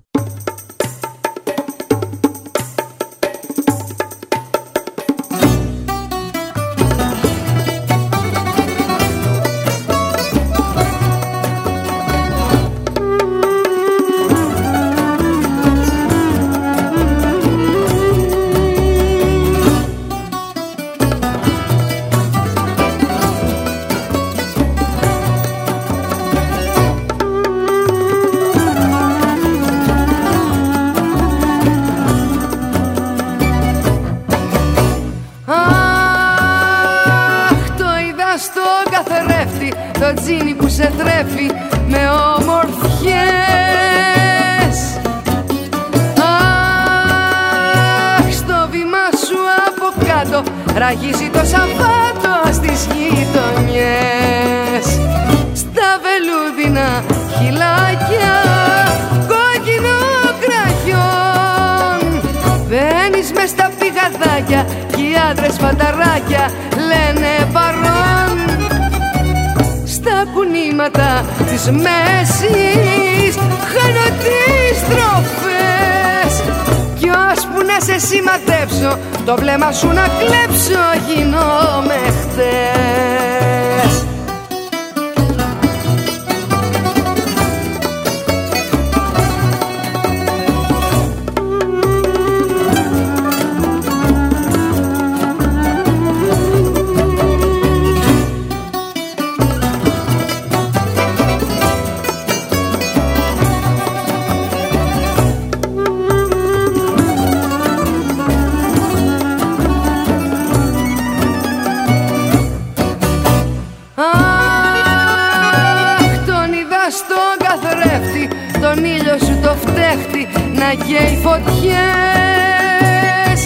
Το τζίνι που σε τρέφει με ομορφιές. Αχ, στο βήμα σου από κάτω ραγίζει το Σαββάτο στις γειτονιές. Στα βελούδινα χυλάκια κόκκινο κραγιόν μπαίνεις μες στα πηγαδάκια κι οι άντρες φανταράκια λένε παρόν. Στα κουνήματα της μέσης χάνω τις στροφές κι ώσπου να σε σημαδέψω το βλέμμα σου να κλέψω γίνομαι χτες. Να καίει φωτιές.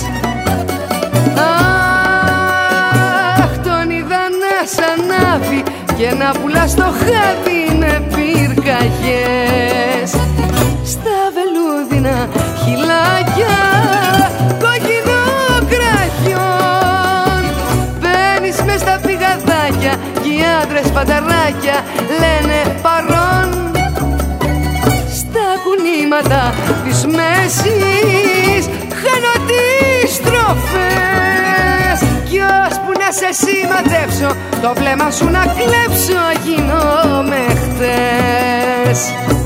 Αχ, τον είδα να σ' ανάβει και να πουλά στο χάδι με πυρκαγιές. Στα βελούδινα χυλάκια κόκκινο κραγιόν μπαίνεις μες στα πηγαδάκια κι οι άντρες φανταράκια λένε παρόν. Κουνήματα της μέσης χάνω τις στροφές κι ώσπου να σε σημαδέψω το βλέμμα σου να κλέψω γίνομαι χτες.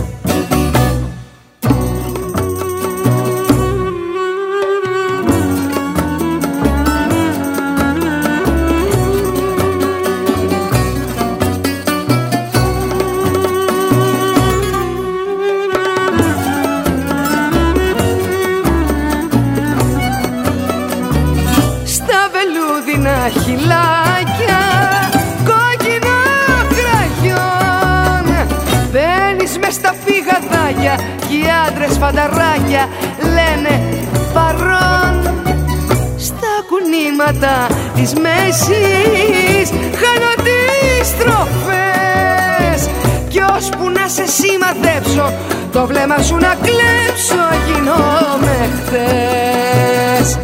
Χυλάκια κόκκινο κραγιόν μπαίνεις μες στα πηγαδάκια κι οι άντρες φανταράκια λένε παρόν. Στα κουνήματα της μέσης χάνω τις στροφές κι ώσπου να σε σημαδέψω το βλέμμα σου να κλέψω γίνομαι χτες.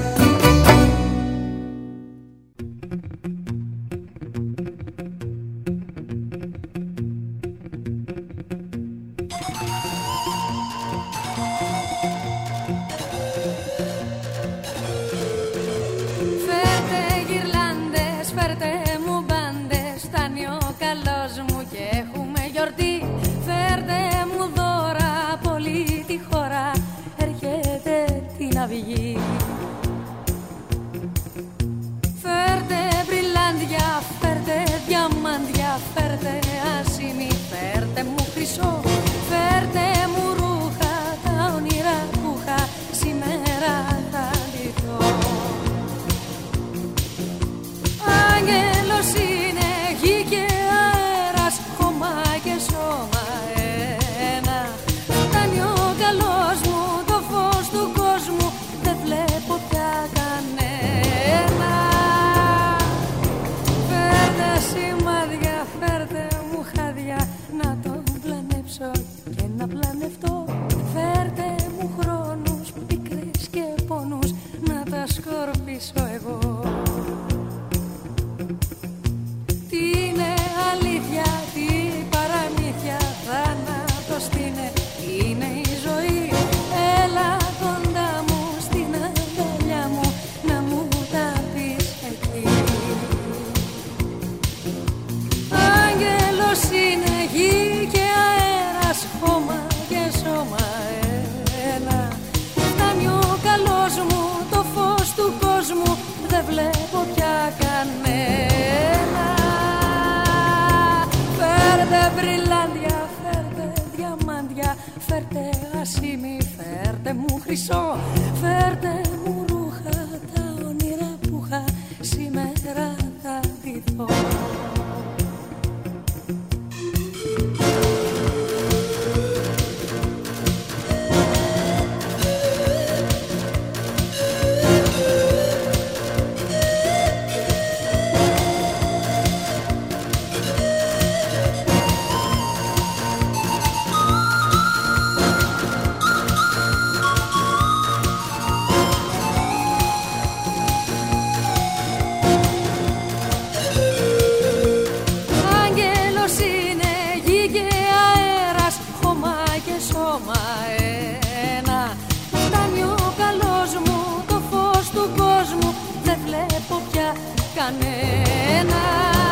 πλανευτώ. Φέρτε μου χρόνους, πίκρες και πόνους, να τα σκορπίσω εγώ. Τι είναι αλήθεια, τι παραμύθια, θάνατος τι είναι η ζωή. Έλα κοντά μου στην αγκαλιά μου, να μου τα πεις εκεί. Άγγελος είναι γη και αέρας, χώμα και σώμα ένα. Φτάνει ο καλός μου, το φως του κόσμου, δεν βλέπω πια κανένα. Φέρτε μπριλάντια, φέρτε διαμάντια, φέρτε ασήμι, φέρτε μου χρυσό, φέρτε μου ρούχα, τα όνειρα που είχα σήμερα θα ντυθώ. Κανένα.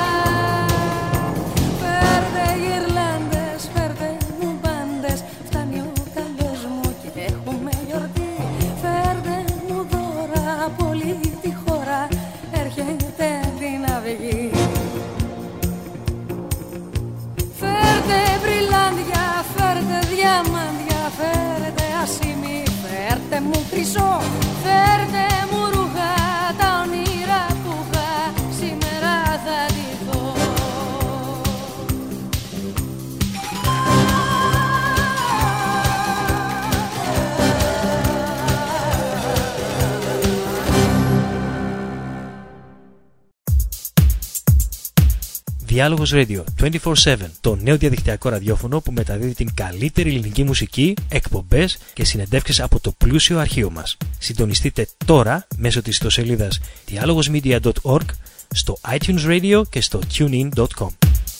Φέρτε γυρλάντες, φέρτε μου μπάντες, φτάνει ο καλός μου και έχουμε γιορτή. Φέρτε μου δώρα από όλη τη χώρα, έρχεται την αυγή. Φέρτε μπριλάντια, φέρτε διαμάντια, φέρτε ασήμι, φέρτε μου χρυσό, φέρτε μου ρούχα, τα όνειρα που είχα σήμερα θα ντυθώ. Διάλογος Radio 24/7, το νέο διαδικτυακό ραδιόφωνο που μεταδίδει την καλύτερη ελληνική μουσική, εκπομπές και συνεντεύξεις από το πλούσιο αρχείο μας. Συντονιστείτε τώρα μέσω της ιστοσελίδας dialogosmedia.org, στο iTunes Radio και στο tunein.com.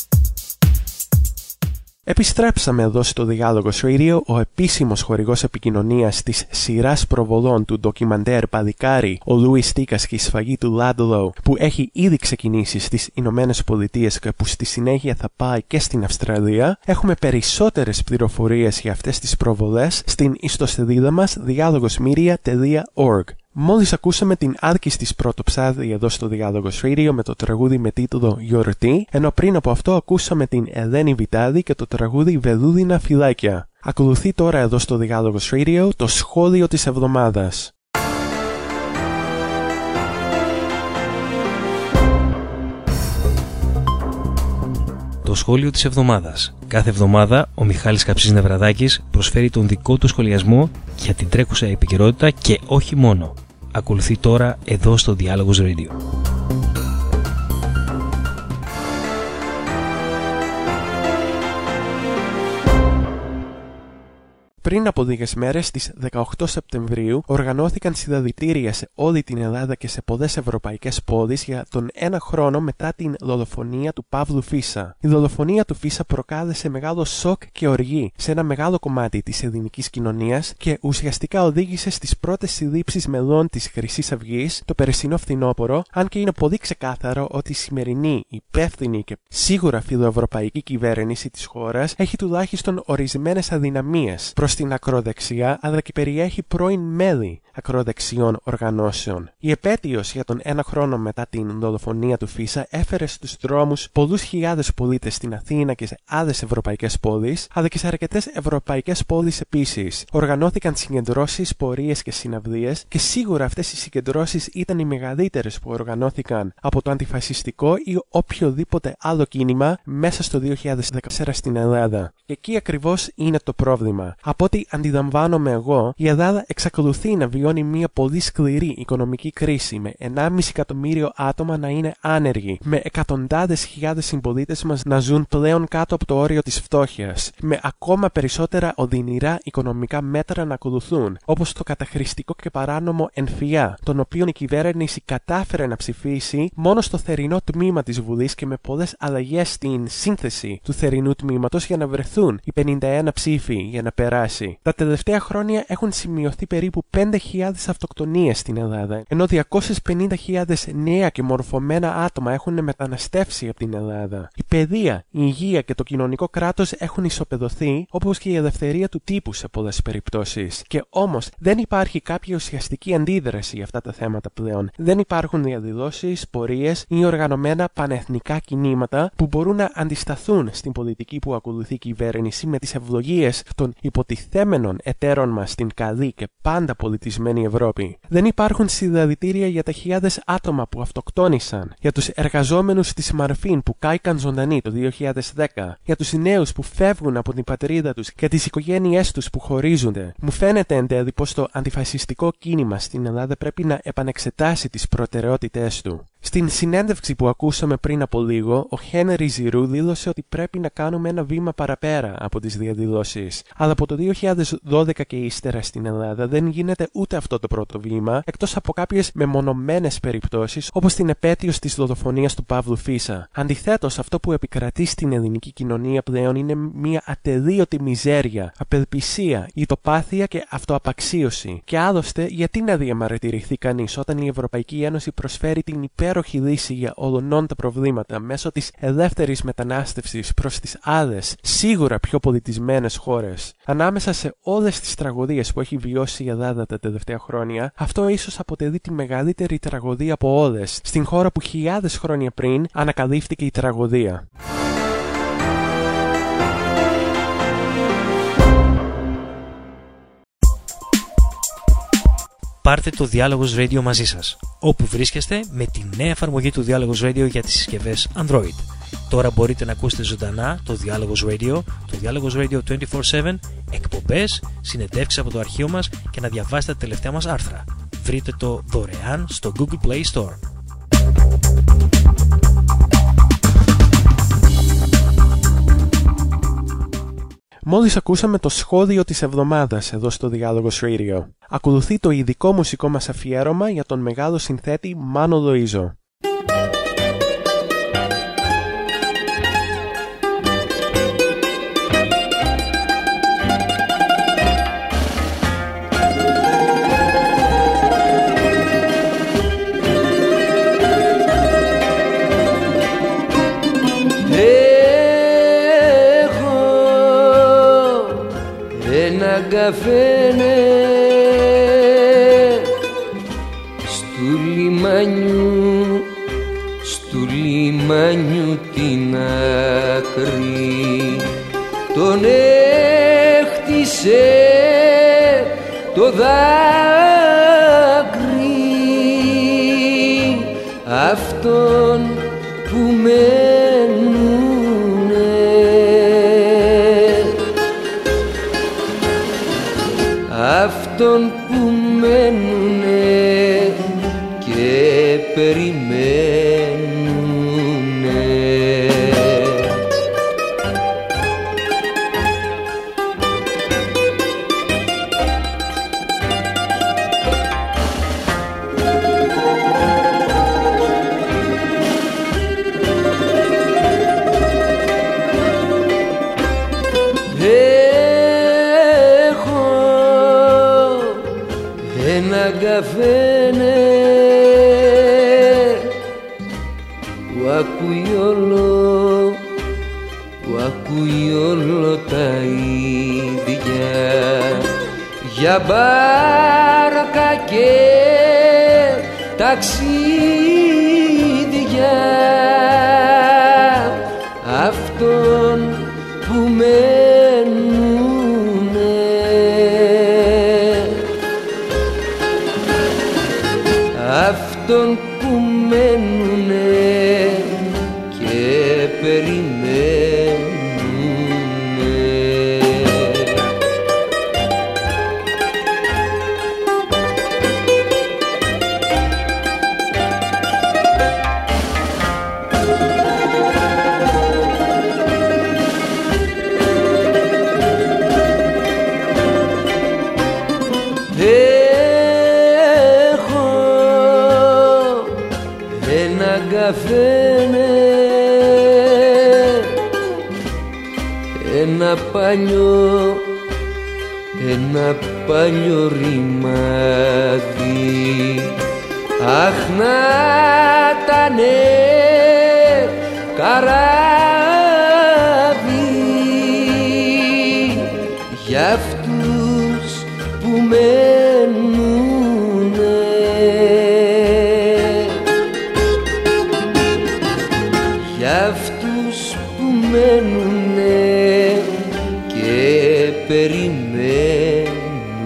Επιστρέψαμε εδώ στο Διάλογος Radio, ο επίσημος χορηγός επικοινωνίας της σειράς προβολών του ντοκιμαντέρ Παδικάρι, ο Λούις Τίκας και η σφαγή του Λάντλοου, που έχει ήδη ξεκινήσει στις Ηνωμένες Πολιτείες και που στη συνέχεια θα πάει και στην Αυστραλία. Έχουμε περισσότερες πληροφορίες για αυτές τις προβολές στην ιστοσελίδα μας dialogosmedia.org. Μόλις ακούσαμε την άρκιστη πρωτοψάλτη εδώ στο Διάλογος Radio με το τραγούδι με τίτλο «Γιορτή», ενώ πριν από αυτό ακούσαμε την Ελένη Βιτάλη και το τραγούδι «Βελούδινα φυλάκια». Ακολουθεί τώρα εδώ στο Διάλογος Radio το σχόλιο της εβδομάδας. Το σχόλιο της εβδομάδας. Κάθε εβδομάδα ο Μιχάλης Καψής Νευραδάκης προσφέρει τον δικό του σχολιασμό για την τρέχουσα επικαιρότητα και όχι μόνο. Ακολουθεί τώρα εδώ στο Διάλογος Radio. Πριν από λίγες μέρες, στις 18 Σεπτεμβρίου, οργανώθηκαν συλλαλητήρια σε όλη την Ελλάδα και σε πολλές ευρωπαϊκές πόλεις για τον ένα χρόνο μετά την δολοφονία του Παύλου Φίσα. Η δολοφονία του Φίσα προκάλεσε μεγάλο σοκ και οργή σε ένα μεγάλο κομμάτι της ελληνικής κοινωνίας και ουσιαστικά οδήγησε στις πρώτες συλλήψεις μελών της Χρυσής Αυγής το περσινό φθινόπωρο, αν και είναι πολύ ξεκάθαρο ότι η σημερινή υπεύθυνη και σίγουρα φιλοευρωπαϊκή κυβέρνηση της χώρας έχει τουλάχιστον ορισμένες αδυναμίες προς την ακροδεξιά, αλλά και περιέχει πρώην μέλη ακροδεξιών οργανώσεων. Η επέτειος για τον ένα χρόνο μετά την δολοφονία του Φίσα έφερε στους δρόμους πολλούς χιλιάδες πολίτες στην Αθήνα και σε άλλες ευρωπαϊκές πόλεις, αλλά και σε αρκετές ευρωπαϊκές πόλεις επίσης. Οργανώθηκαν συγκεντρώσεις, πορείες και συναυλίες, και σίγουρα αυτές οι συγκεντρώσεις ήταν οι μεγαλύτερες που οργανώθηκαν από το αντιφασιστικό ή οποιοδήποτε άλλο κίνημα μέσα στο 2014 στην Ελλάδα. Και εκεί ακριβώς είναι το πρόβλημα. Από ό,τι αντιλαμβάνομαι εγώ, η Ελλάδα εξακολουθεί να βιώσει βιώνει μια πολύ σκληρή οικονομική κρίση, με 1,5 εκατομμύριο άτομα να είναι άνεργοι, με εκατοντάδες χιλιάδες συμπολίτες μας να ζουν πλέον κάτω από το όριο της φτώχειας, με ακόμα περισσότερα οδυνηρά οικονομικά μέτρα να ακολουθούν, όπως το καταχρηστικό και παράνομο ΕΝΦΙΑ, τον οποίο η κυβέρνηση κατάφερε να ψηφίσει μόνο στο θερινό τμήμα της Βουλής και με πολλές αλλαγές στην σύνθεση του θερινού τμήματος για να βρεθούν οι 51 ψήφοι για να περάσει. Τα τελευταία χρόνια έχουν σημειωθεί περίπου 5.000 αυτοκτονίες στην Ελλάδα, ενώ 250.000 νέα και μορφωμένα άτομα έχουν μεταναστεύσει από την Ελλάδα. Η παιδεία, η υγεία και το κοινωνικό κράτος έχουν ισοπεδωθεί, όπως και η ελευθερία του τύπου σε πολλές περιπτώσεις. Και όμως δεν υπάρχει κάποια ουσιαστική αντίδραση για αυτά τα θέματα πλέον. Δεν υπάρχουν διαδηλώσεις, πορείες ή οργανωμένα πανεθνικά κινήματα που μπορούν να αντισταθούν στην πολιτική που ακολουθεί η κυβέρνηση με τις ευλογίες των υποτιθέμενων εταίρων μας στην καλή και πάντα πολιτισμένη Ευρώπη. Δεν υπάρχουν συλλαλητήρια για τα χιλιάδες άτομα που αυτοκτόνησαν, για τους εργαζόμενους της Μαρφίν που κάηκαν ζωντανοί το 2010, για τους νέους που φεύγουν από την πατρίδα τους και τις οικογένειές τους που χωρίζονται. Μου φαίνεται εν τέλει πως το αντιφασιστικό κίνημα στην Ελλάδα πρέπει να επανεξετάσει τις προτεραιότητές του. Στην συνέντευξη που ακούσαμε πριν από λίγο, ο Χένρι Ζηρού δήλωσε ότι πρέπει να κάνουμε ένα βήμα παραπέρα από τις διαδηλώσεις. Αλλά από το 2012 και ύστερα στην Ελλάδα δεν γίνεται ούτε αυτό το πρώτο βήμα, εκτός από κάποιες μεμονωμένες περιπτώσεις, όπως την επέτειος της δολοφονίας του Παύλου Φίσα. Αντιθέτως, αυτό που επικρατεί στην ελληνική κοινωνία πλέον είναι μια ατελείωτη μιζέρια, απελπισία, ητοπάθεια και αυτοαπαξίωση. Και άλλωστε, γιατί να διαμαρτυρηθεί κανείς όταν η Ευρωπαϊκή Ένωση προσφέρει την υπέροχη λύση για ολονών τα προβλήματα μέσω της ελεύθερης μετανάστευσης προς τις άλλες, σίγουρα πιο πολιτισμένες χώρες. Ανάμεσα σε όλες τις τραγωδίες που έχει βιώσει η Ελλάδα τα τελευταία χρόνια, αυτό ίσως αποτελεί τη μεγαλύτερη τραγωδία από όλες, στην χώρα που χιλιάδες χρόνια πριν ανακαλύφθηκε η τραγωδία. Πάρτε το Διάλογος Radio μαζί σας, όπου βρίσκεστε με τη νέα εφαρμογή του Διάλογος Radio για τις συσκευές Android. Τώρα μπορείτε να ακούσετε ζωντανά το Διάλογος Radio, το Διάλογος Radio 24/7, εκπομπές, συνεντεύξεις από το αρχείο μας και να διαβάσετε τα τελευταία μας άρθρα. Βρείτε το δωρεάν στο Google Play Store. Μόλις ακούσαμε το σχόλιο της εβδομάδας εδώ στο Διάλογος Radio. Ακολουθεί το ειδικό μουσικό μας αφιέρωμα για τον μεγάλο συνθέτη Μάνο Λοΐζο. Καφένε στου λιμάνιου την άκρη τον έχτισε το δάκρυ αυτόν που αυτόν που μένουνε και περιμένουνε. Καφένε που ακούει όλο τα ίδια για μπάρκα και ταξίδια αυτόν που αυτόν που μένουνε και περιμένουνε. καφένε, ένα παλιό ρημάδι. Αχ, να ήτανε καράβι για αυτούς που μένουνε, για αυτούς που μένουνε και περιμένουνε.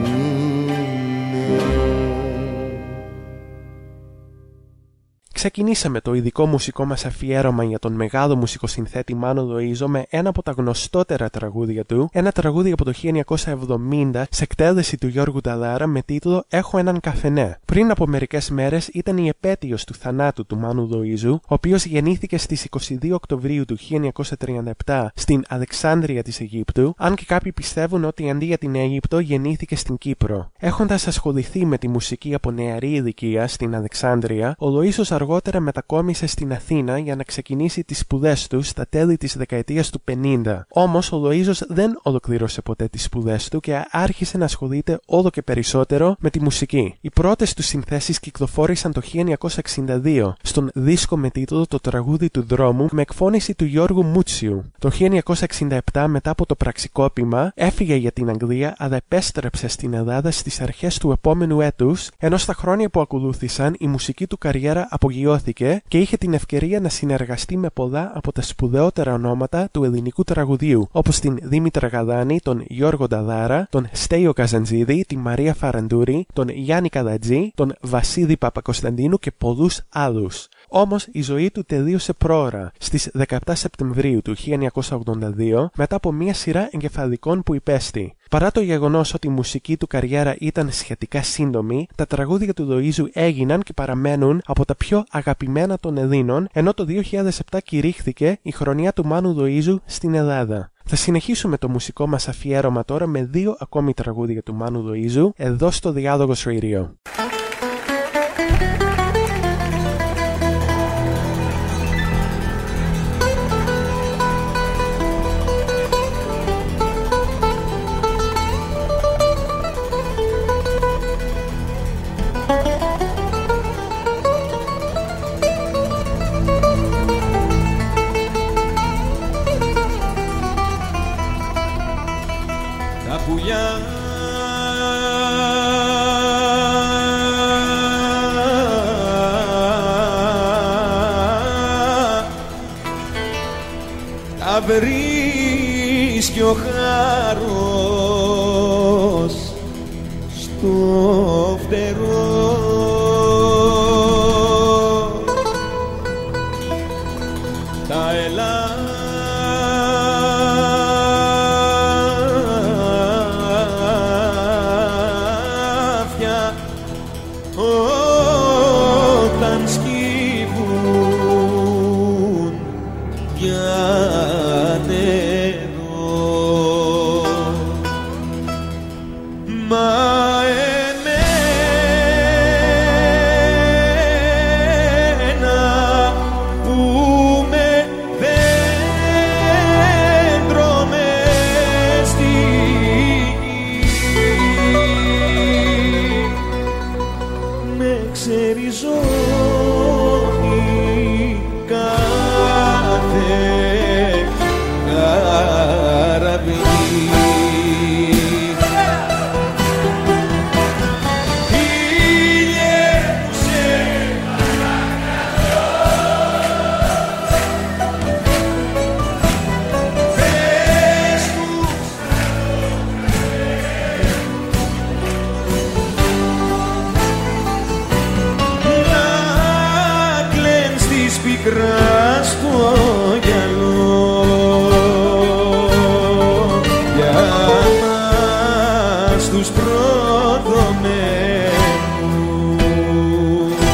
Ξεκινήσαμε το ειδικό μουσικό μας αφιέρωμα για τον μεγάλο μουσικοσυνθέτη Μάνο Λοΐζο με ένα από τα γνωστότερα τραγούδια του, ένα τραγούδι από το 1970 σε εκτέλεση του Γιώργου Νταδάρα με τίτλο «Έχω έναν καφενέ». Πριν από μερικές μέρες ήταν η επέτειος του θανάτου του Μάνου Λοΐζου, ο οποίος γεννήθηκε στις 22 Οκτωβρίου του 1937 στην Αλεξάνδρεια της Αιγύπτου, αν και κάποιοι πιστεύουν ότι αντί για την Αίγυπτο γεννήθηκε στην Κύπρο. Έχοντας ασχοληθεί με τη μουσική από νεαρή ηλικία στην Αλεξάνδρεια, ο Λοΐζος αργότερα μετακόμισε στην Αθήνα για να ξεκινήσει τις σπουδές του στα τέλη της δεκαετίας του 50. Όμως ο Λοΐζος δεν ολοκλήρωσε ποτέ τις σπουδές του και άρχισε να ασχολείται όλο και περισσότερο με τη μουσική. Οι πρώτες του συνθέσεις κυκλοφόρησαν το 1962 στον δίσκο με τίτλο «Το τραγούδι του δρόμου» με εκφώνηση του Γιώργου Μούτσιου. Το 1967, μετά από το πραξικόπημα, έφυγε για την Αγγλία αλλά επέστρεψε στην Ελλάδα στις αρχές του επόμενου έτους, ενώ στα χρόνια που ακολούθησαν η μουσική του καριέρα απογειώθηκε και είχε την ευκαιρία να συνεργαστεί με πολλά από τα σπουδαιότερα ονόματα του ελληνικού τραγουδιού, όπως την Δήμητρα Γαλάνη, τον Γιώργο Νταδάρα, τον Στέιο Καζαντζίδη, τη Μαρία Φαραντούρη, τον Γιάννη Καλατζή, τον Βασίλη Παπακοσταντίνου και πολλούς άλλους. Όμως η ζωή του τελείωσε πρόωρα στις 17 Σεπτεμβρίου του 1982 μετά από μια σειρά εγκεφαλικών που υπέστη. Παρά το γεγονός ότι η μουσική του καριέρα ήταν σχετικά σύντομη, τα τραγούδια του Λοΐζου έγιναν και παραμένουν από τα πιο αγαπημένα των Ελλήνων, ενώ το 2007 κηρύχθηκε η χρονιά του Μάνου Λοΐζου στην Ελλάδα. Θα συνεχίσουμε το μουσικό μας αφιέρωμα τώρα με 2 ακόμη τραγούδια του Μάνου Λοΐζου εδώ στο Διάλογος Radio. Τα βρίσκει ο χάρος στο φτερό, τα ελάφια όταν σκύβουν για νερό. Μα εμένα που με δέντρο μες στη γη με ξεριζώνει κάθε καραβί. Πικρά στο γυαλό για μας τους προδομένους.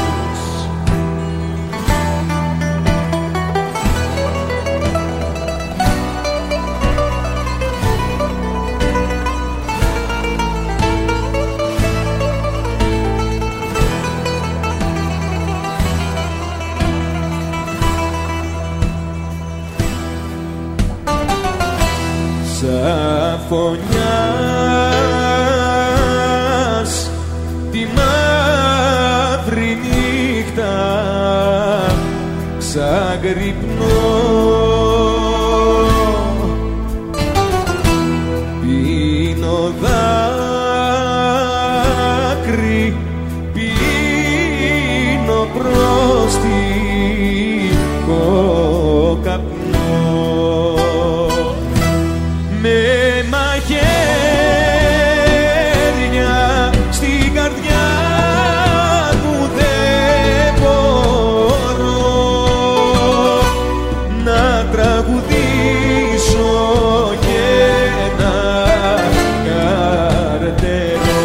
τη μαύρη νύχτα ξαγρυπνώ. Πίνω δάκρυ, πίνω πρόστιχο καπνό. Με μαχαίρια στην καρδιά μου δεν μπορώ να τραγουδήσω και να καρτερώ.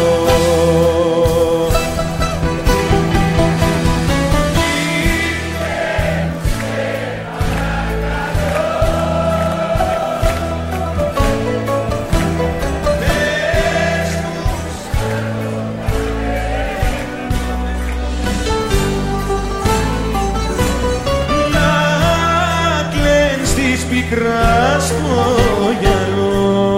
Πικρά στο γυαλό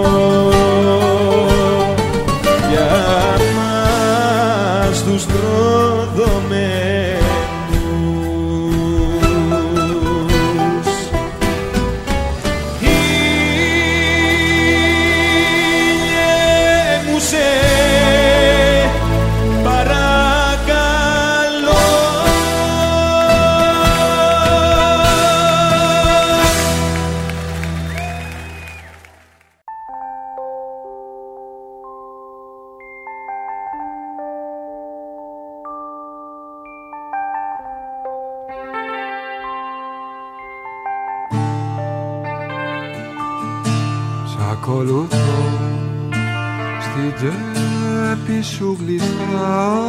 για μας τους προδομένους. Ήλιε μου σε παρακαλώ, ακολουθώ στην τσέπη σου γλιστράω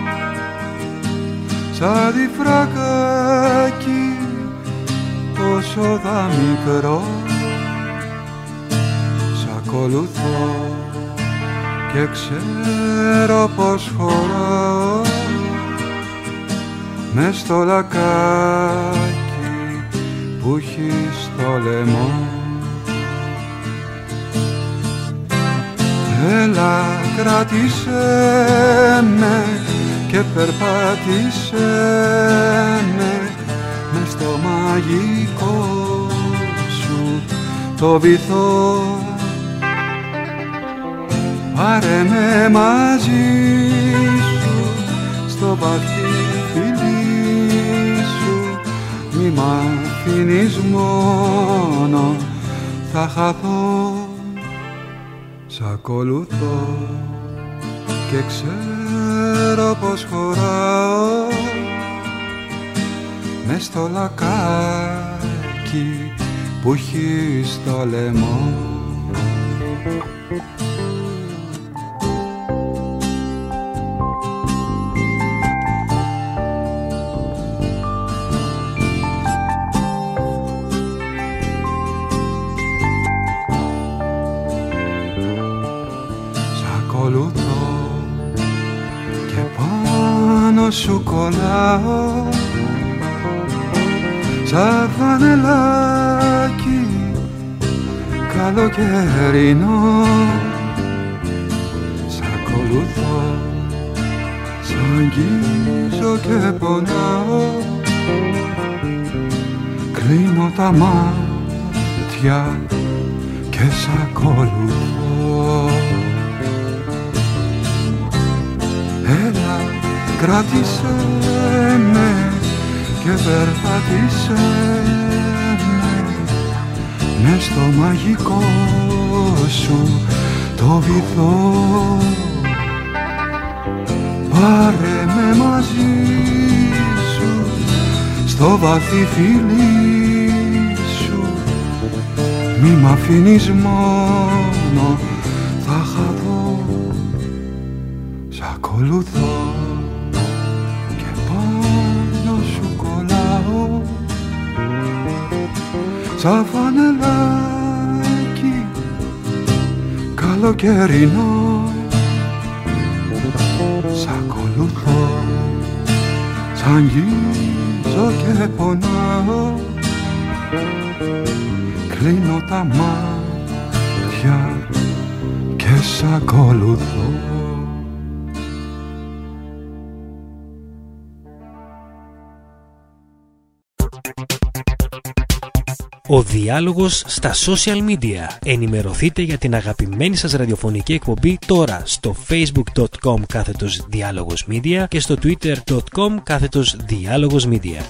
σαν διφρακάκι όσο θα μικρό. Σ' ακολουθώ και ξέρω πως χωράω μες στο λακάκι που έχει στο λαιμό. Έλα κράτησέ με και περπάτησέ με μες στο μαγικό σου το βυθό. Πάρε με μαζί σου στο βαθύ φιλί σου, μη μ' αφήνεις μόνο, θα χαθώ. Σ' ακολουθώ και ξέρω πως χωράω μες στο λακάκι που έχει στο λαιμό. Και πάνω σου κολλάω σαν φανελάκι καλοκαιρινό. Σ' ακολουθώ, σ' αγγίζω και πονάω, κλείνω τα μάτια και σ' ακολουθώ. Έλα κράτησέ με και περπάτησέ με μες στο μαγικό σου το βυθό. Πάρε με μαζί σου στο βαθύ φιλί σου, μη μ' αφήνεις μόνο, θα χαθώ. Σ' ακολουθώ και πάνω σου κολλάω σαν φανελάκι καλοκαιρινό. Σ' ακολουθώ, σ' αγγίζω και πονάω, κλείνω τα μάτια και σ' ακολουθώ. Ο διάλογος στα social media. Ενημερωθείτε για την αγαπημένη σας ραδιοφωνική εκπομπή τώρα στο facebook.com/διάλογος media και στο twitter.com/διάλογος media.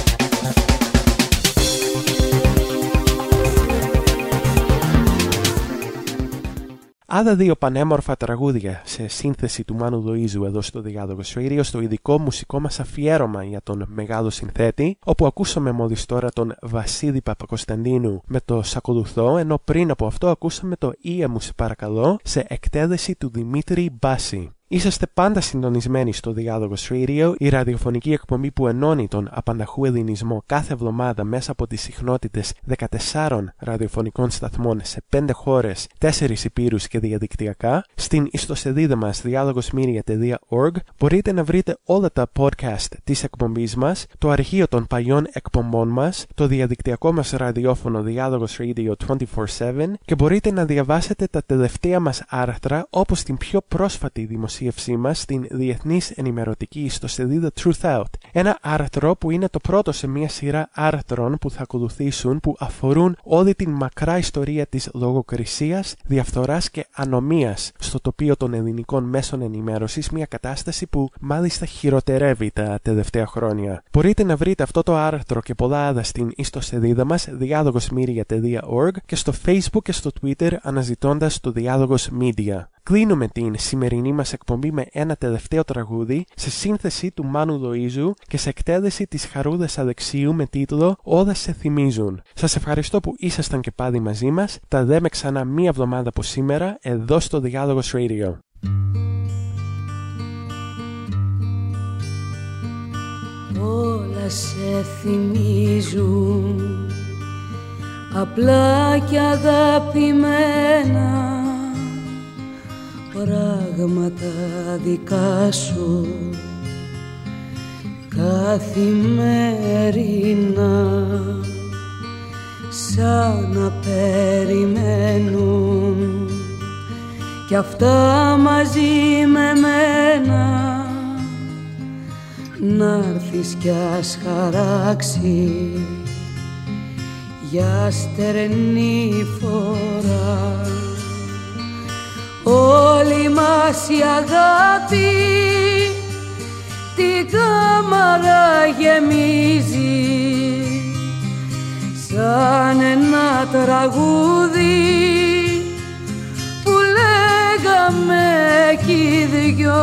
Άλλα δύο πανέμορφα τραγούδια σε σύνθεση του Μάνου Λοΐζου εδώ στο Διάλογος Radio, στο ειδικό μουσικό μας αφιέρωμα για τον μεγάλο συνθέτη, όπου ακούσαμε μόλις τώρα τον Βασίλη Παπακοσταντίνου με το «Σ' ακολουθώ», ενώ πριν από αυτό ακούσαμε το «Ία μου σε παρακαλώ» σε εκτέλεση του Δημήτρη Μπάση. Είσαστε πάντα συντονισμένοι στο Διάλογος Radio, η ραδιοφωνική εκπομπή που ενώνει τον απανταχού ελληνισμό κάθε εβδομάδα μέσα από τις συχνότητες 14 ραδιοφωνικών σταθμών σε 5 χώρες, 4 υπήρους και διαδικτυακά. Στην ιστοσελίδα μας dialogosmedia.org μπορείτε να βρείτε όλα τα podcast της εκπομπής μας, το αρχείο των παλιών εκπομπών μας, το διαδικτυακό μας ραδιόφωνο Διάλογος Radio 24/7 και μπορείτε να διαβάσετε τα τελευταία μας άρθρα, όπως την πιο πρόσφατη δημοσίευσή μας στην διεθνής ενημερωτική ιστοσελίδα Truth Out. Ένα άρθρο που είναι το πρώτο σε μια σειρά άρθρων που θα ακολουθήσουν, που αφορούν όλη την μακρά ιστορία της λογοκρισίας, διαφθοράς και ανομίας στο τοπίο των ελληνικών μέσων ενημέρωσης, μια κατάσταση που μάλιστα χειροτερεύει τα τελευταία χρόνια. Μπορείτε να βρείτε αυτό το άρθρο και πολλά άλλα στην ιστοσελίδα μας dialogosmedia.org και στο Facebook και στο Twitter αναζητώντας το Διάλογος Media. Κλείνουμε την σημερινή μας εκπομπή με ένα τελευταίο τραγούδι σε σύνθεση του Μάνου Λοΐζου και σε εκτέλεση της Χαρούλας Αλεξίου με τίτλο «Όλα σε θυμίζουν». Σας ευχαριστώ που ήσασταν και πάλι μαζί μας. Τα λέμε ξανά μία εβδομάδα από σήμερα εδώ στο Διάλογος Radio. Όλα σε θυμίζουν απλά και αγαπημένα πράγματα δικά σου καθημερινά, σαν να περιμένουν κι αυτά μαζί με μένα, να'ρθεις κι ας χαράξει για στερνή φορά. Όλη μας η αγάπη την κάμαρα γεμίζει, σαν ένα τραγούδι που λέγαμε κι οι δυο,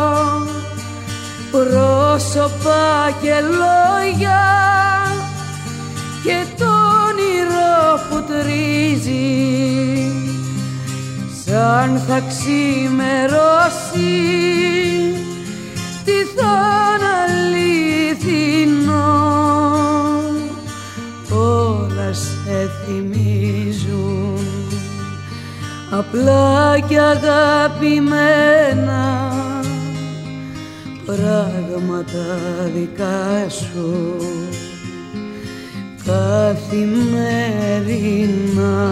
πρόσωπα και λόγια και το όνειρο που τρίζει, σαν θα ξημερώσει τι θα είναι αληθινό. Όλα σε θυμίζουν απλά και αγαπημένα πράγματα δικά σου καθημερινά.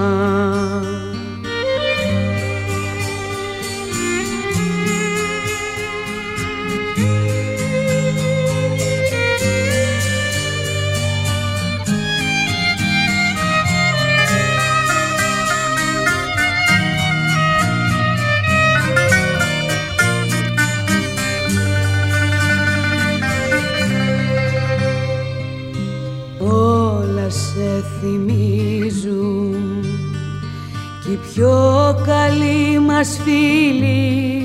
Θυμίζουν κι οι πιο καλοί μας φίλοι,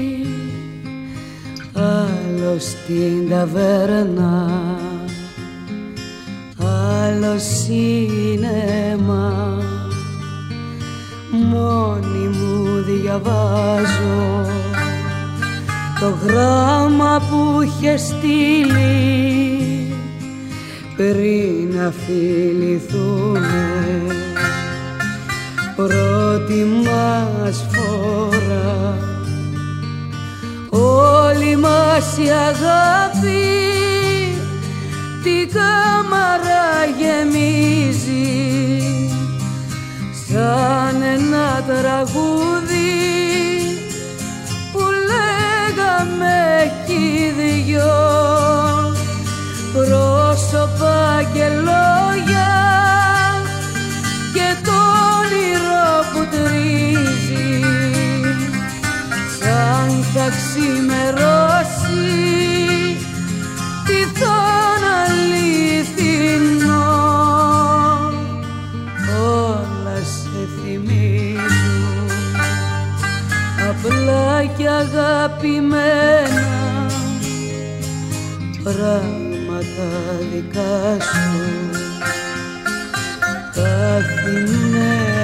άλλο στην ταβέρνα, άλλο σίνεμα. Μόνη μου διαβάζω το γράμμα που είχε στείλει πριν να φιληθούμε πρώτη μας φορά. Όλη μας η αγάπη την κάμαρα γεμίζει, σαν ένα τραγούδι θα ξημερώσει τυθόν αληθινό. Όλα σε θυμίζουν απλά και αγαπημένα πράγματα δικά σου. Καθημερινά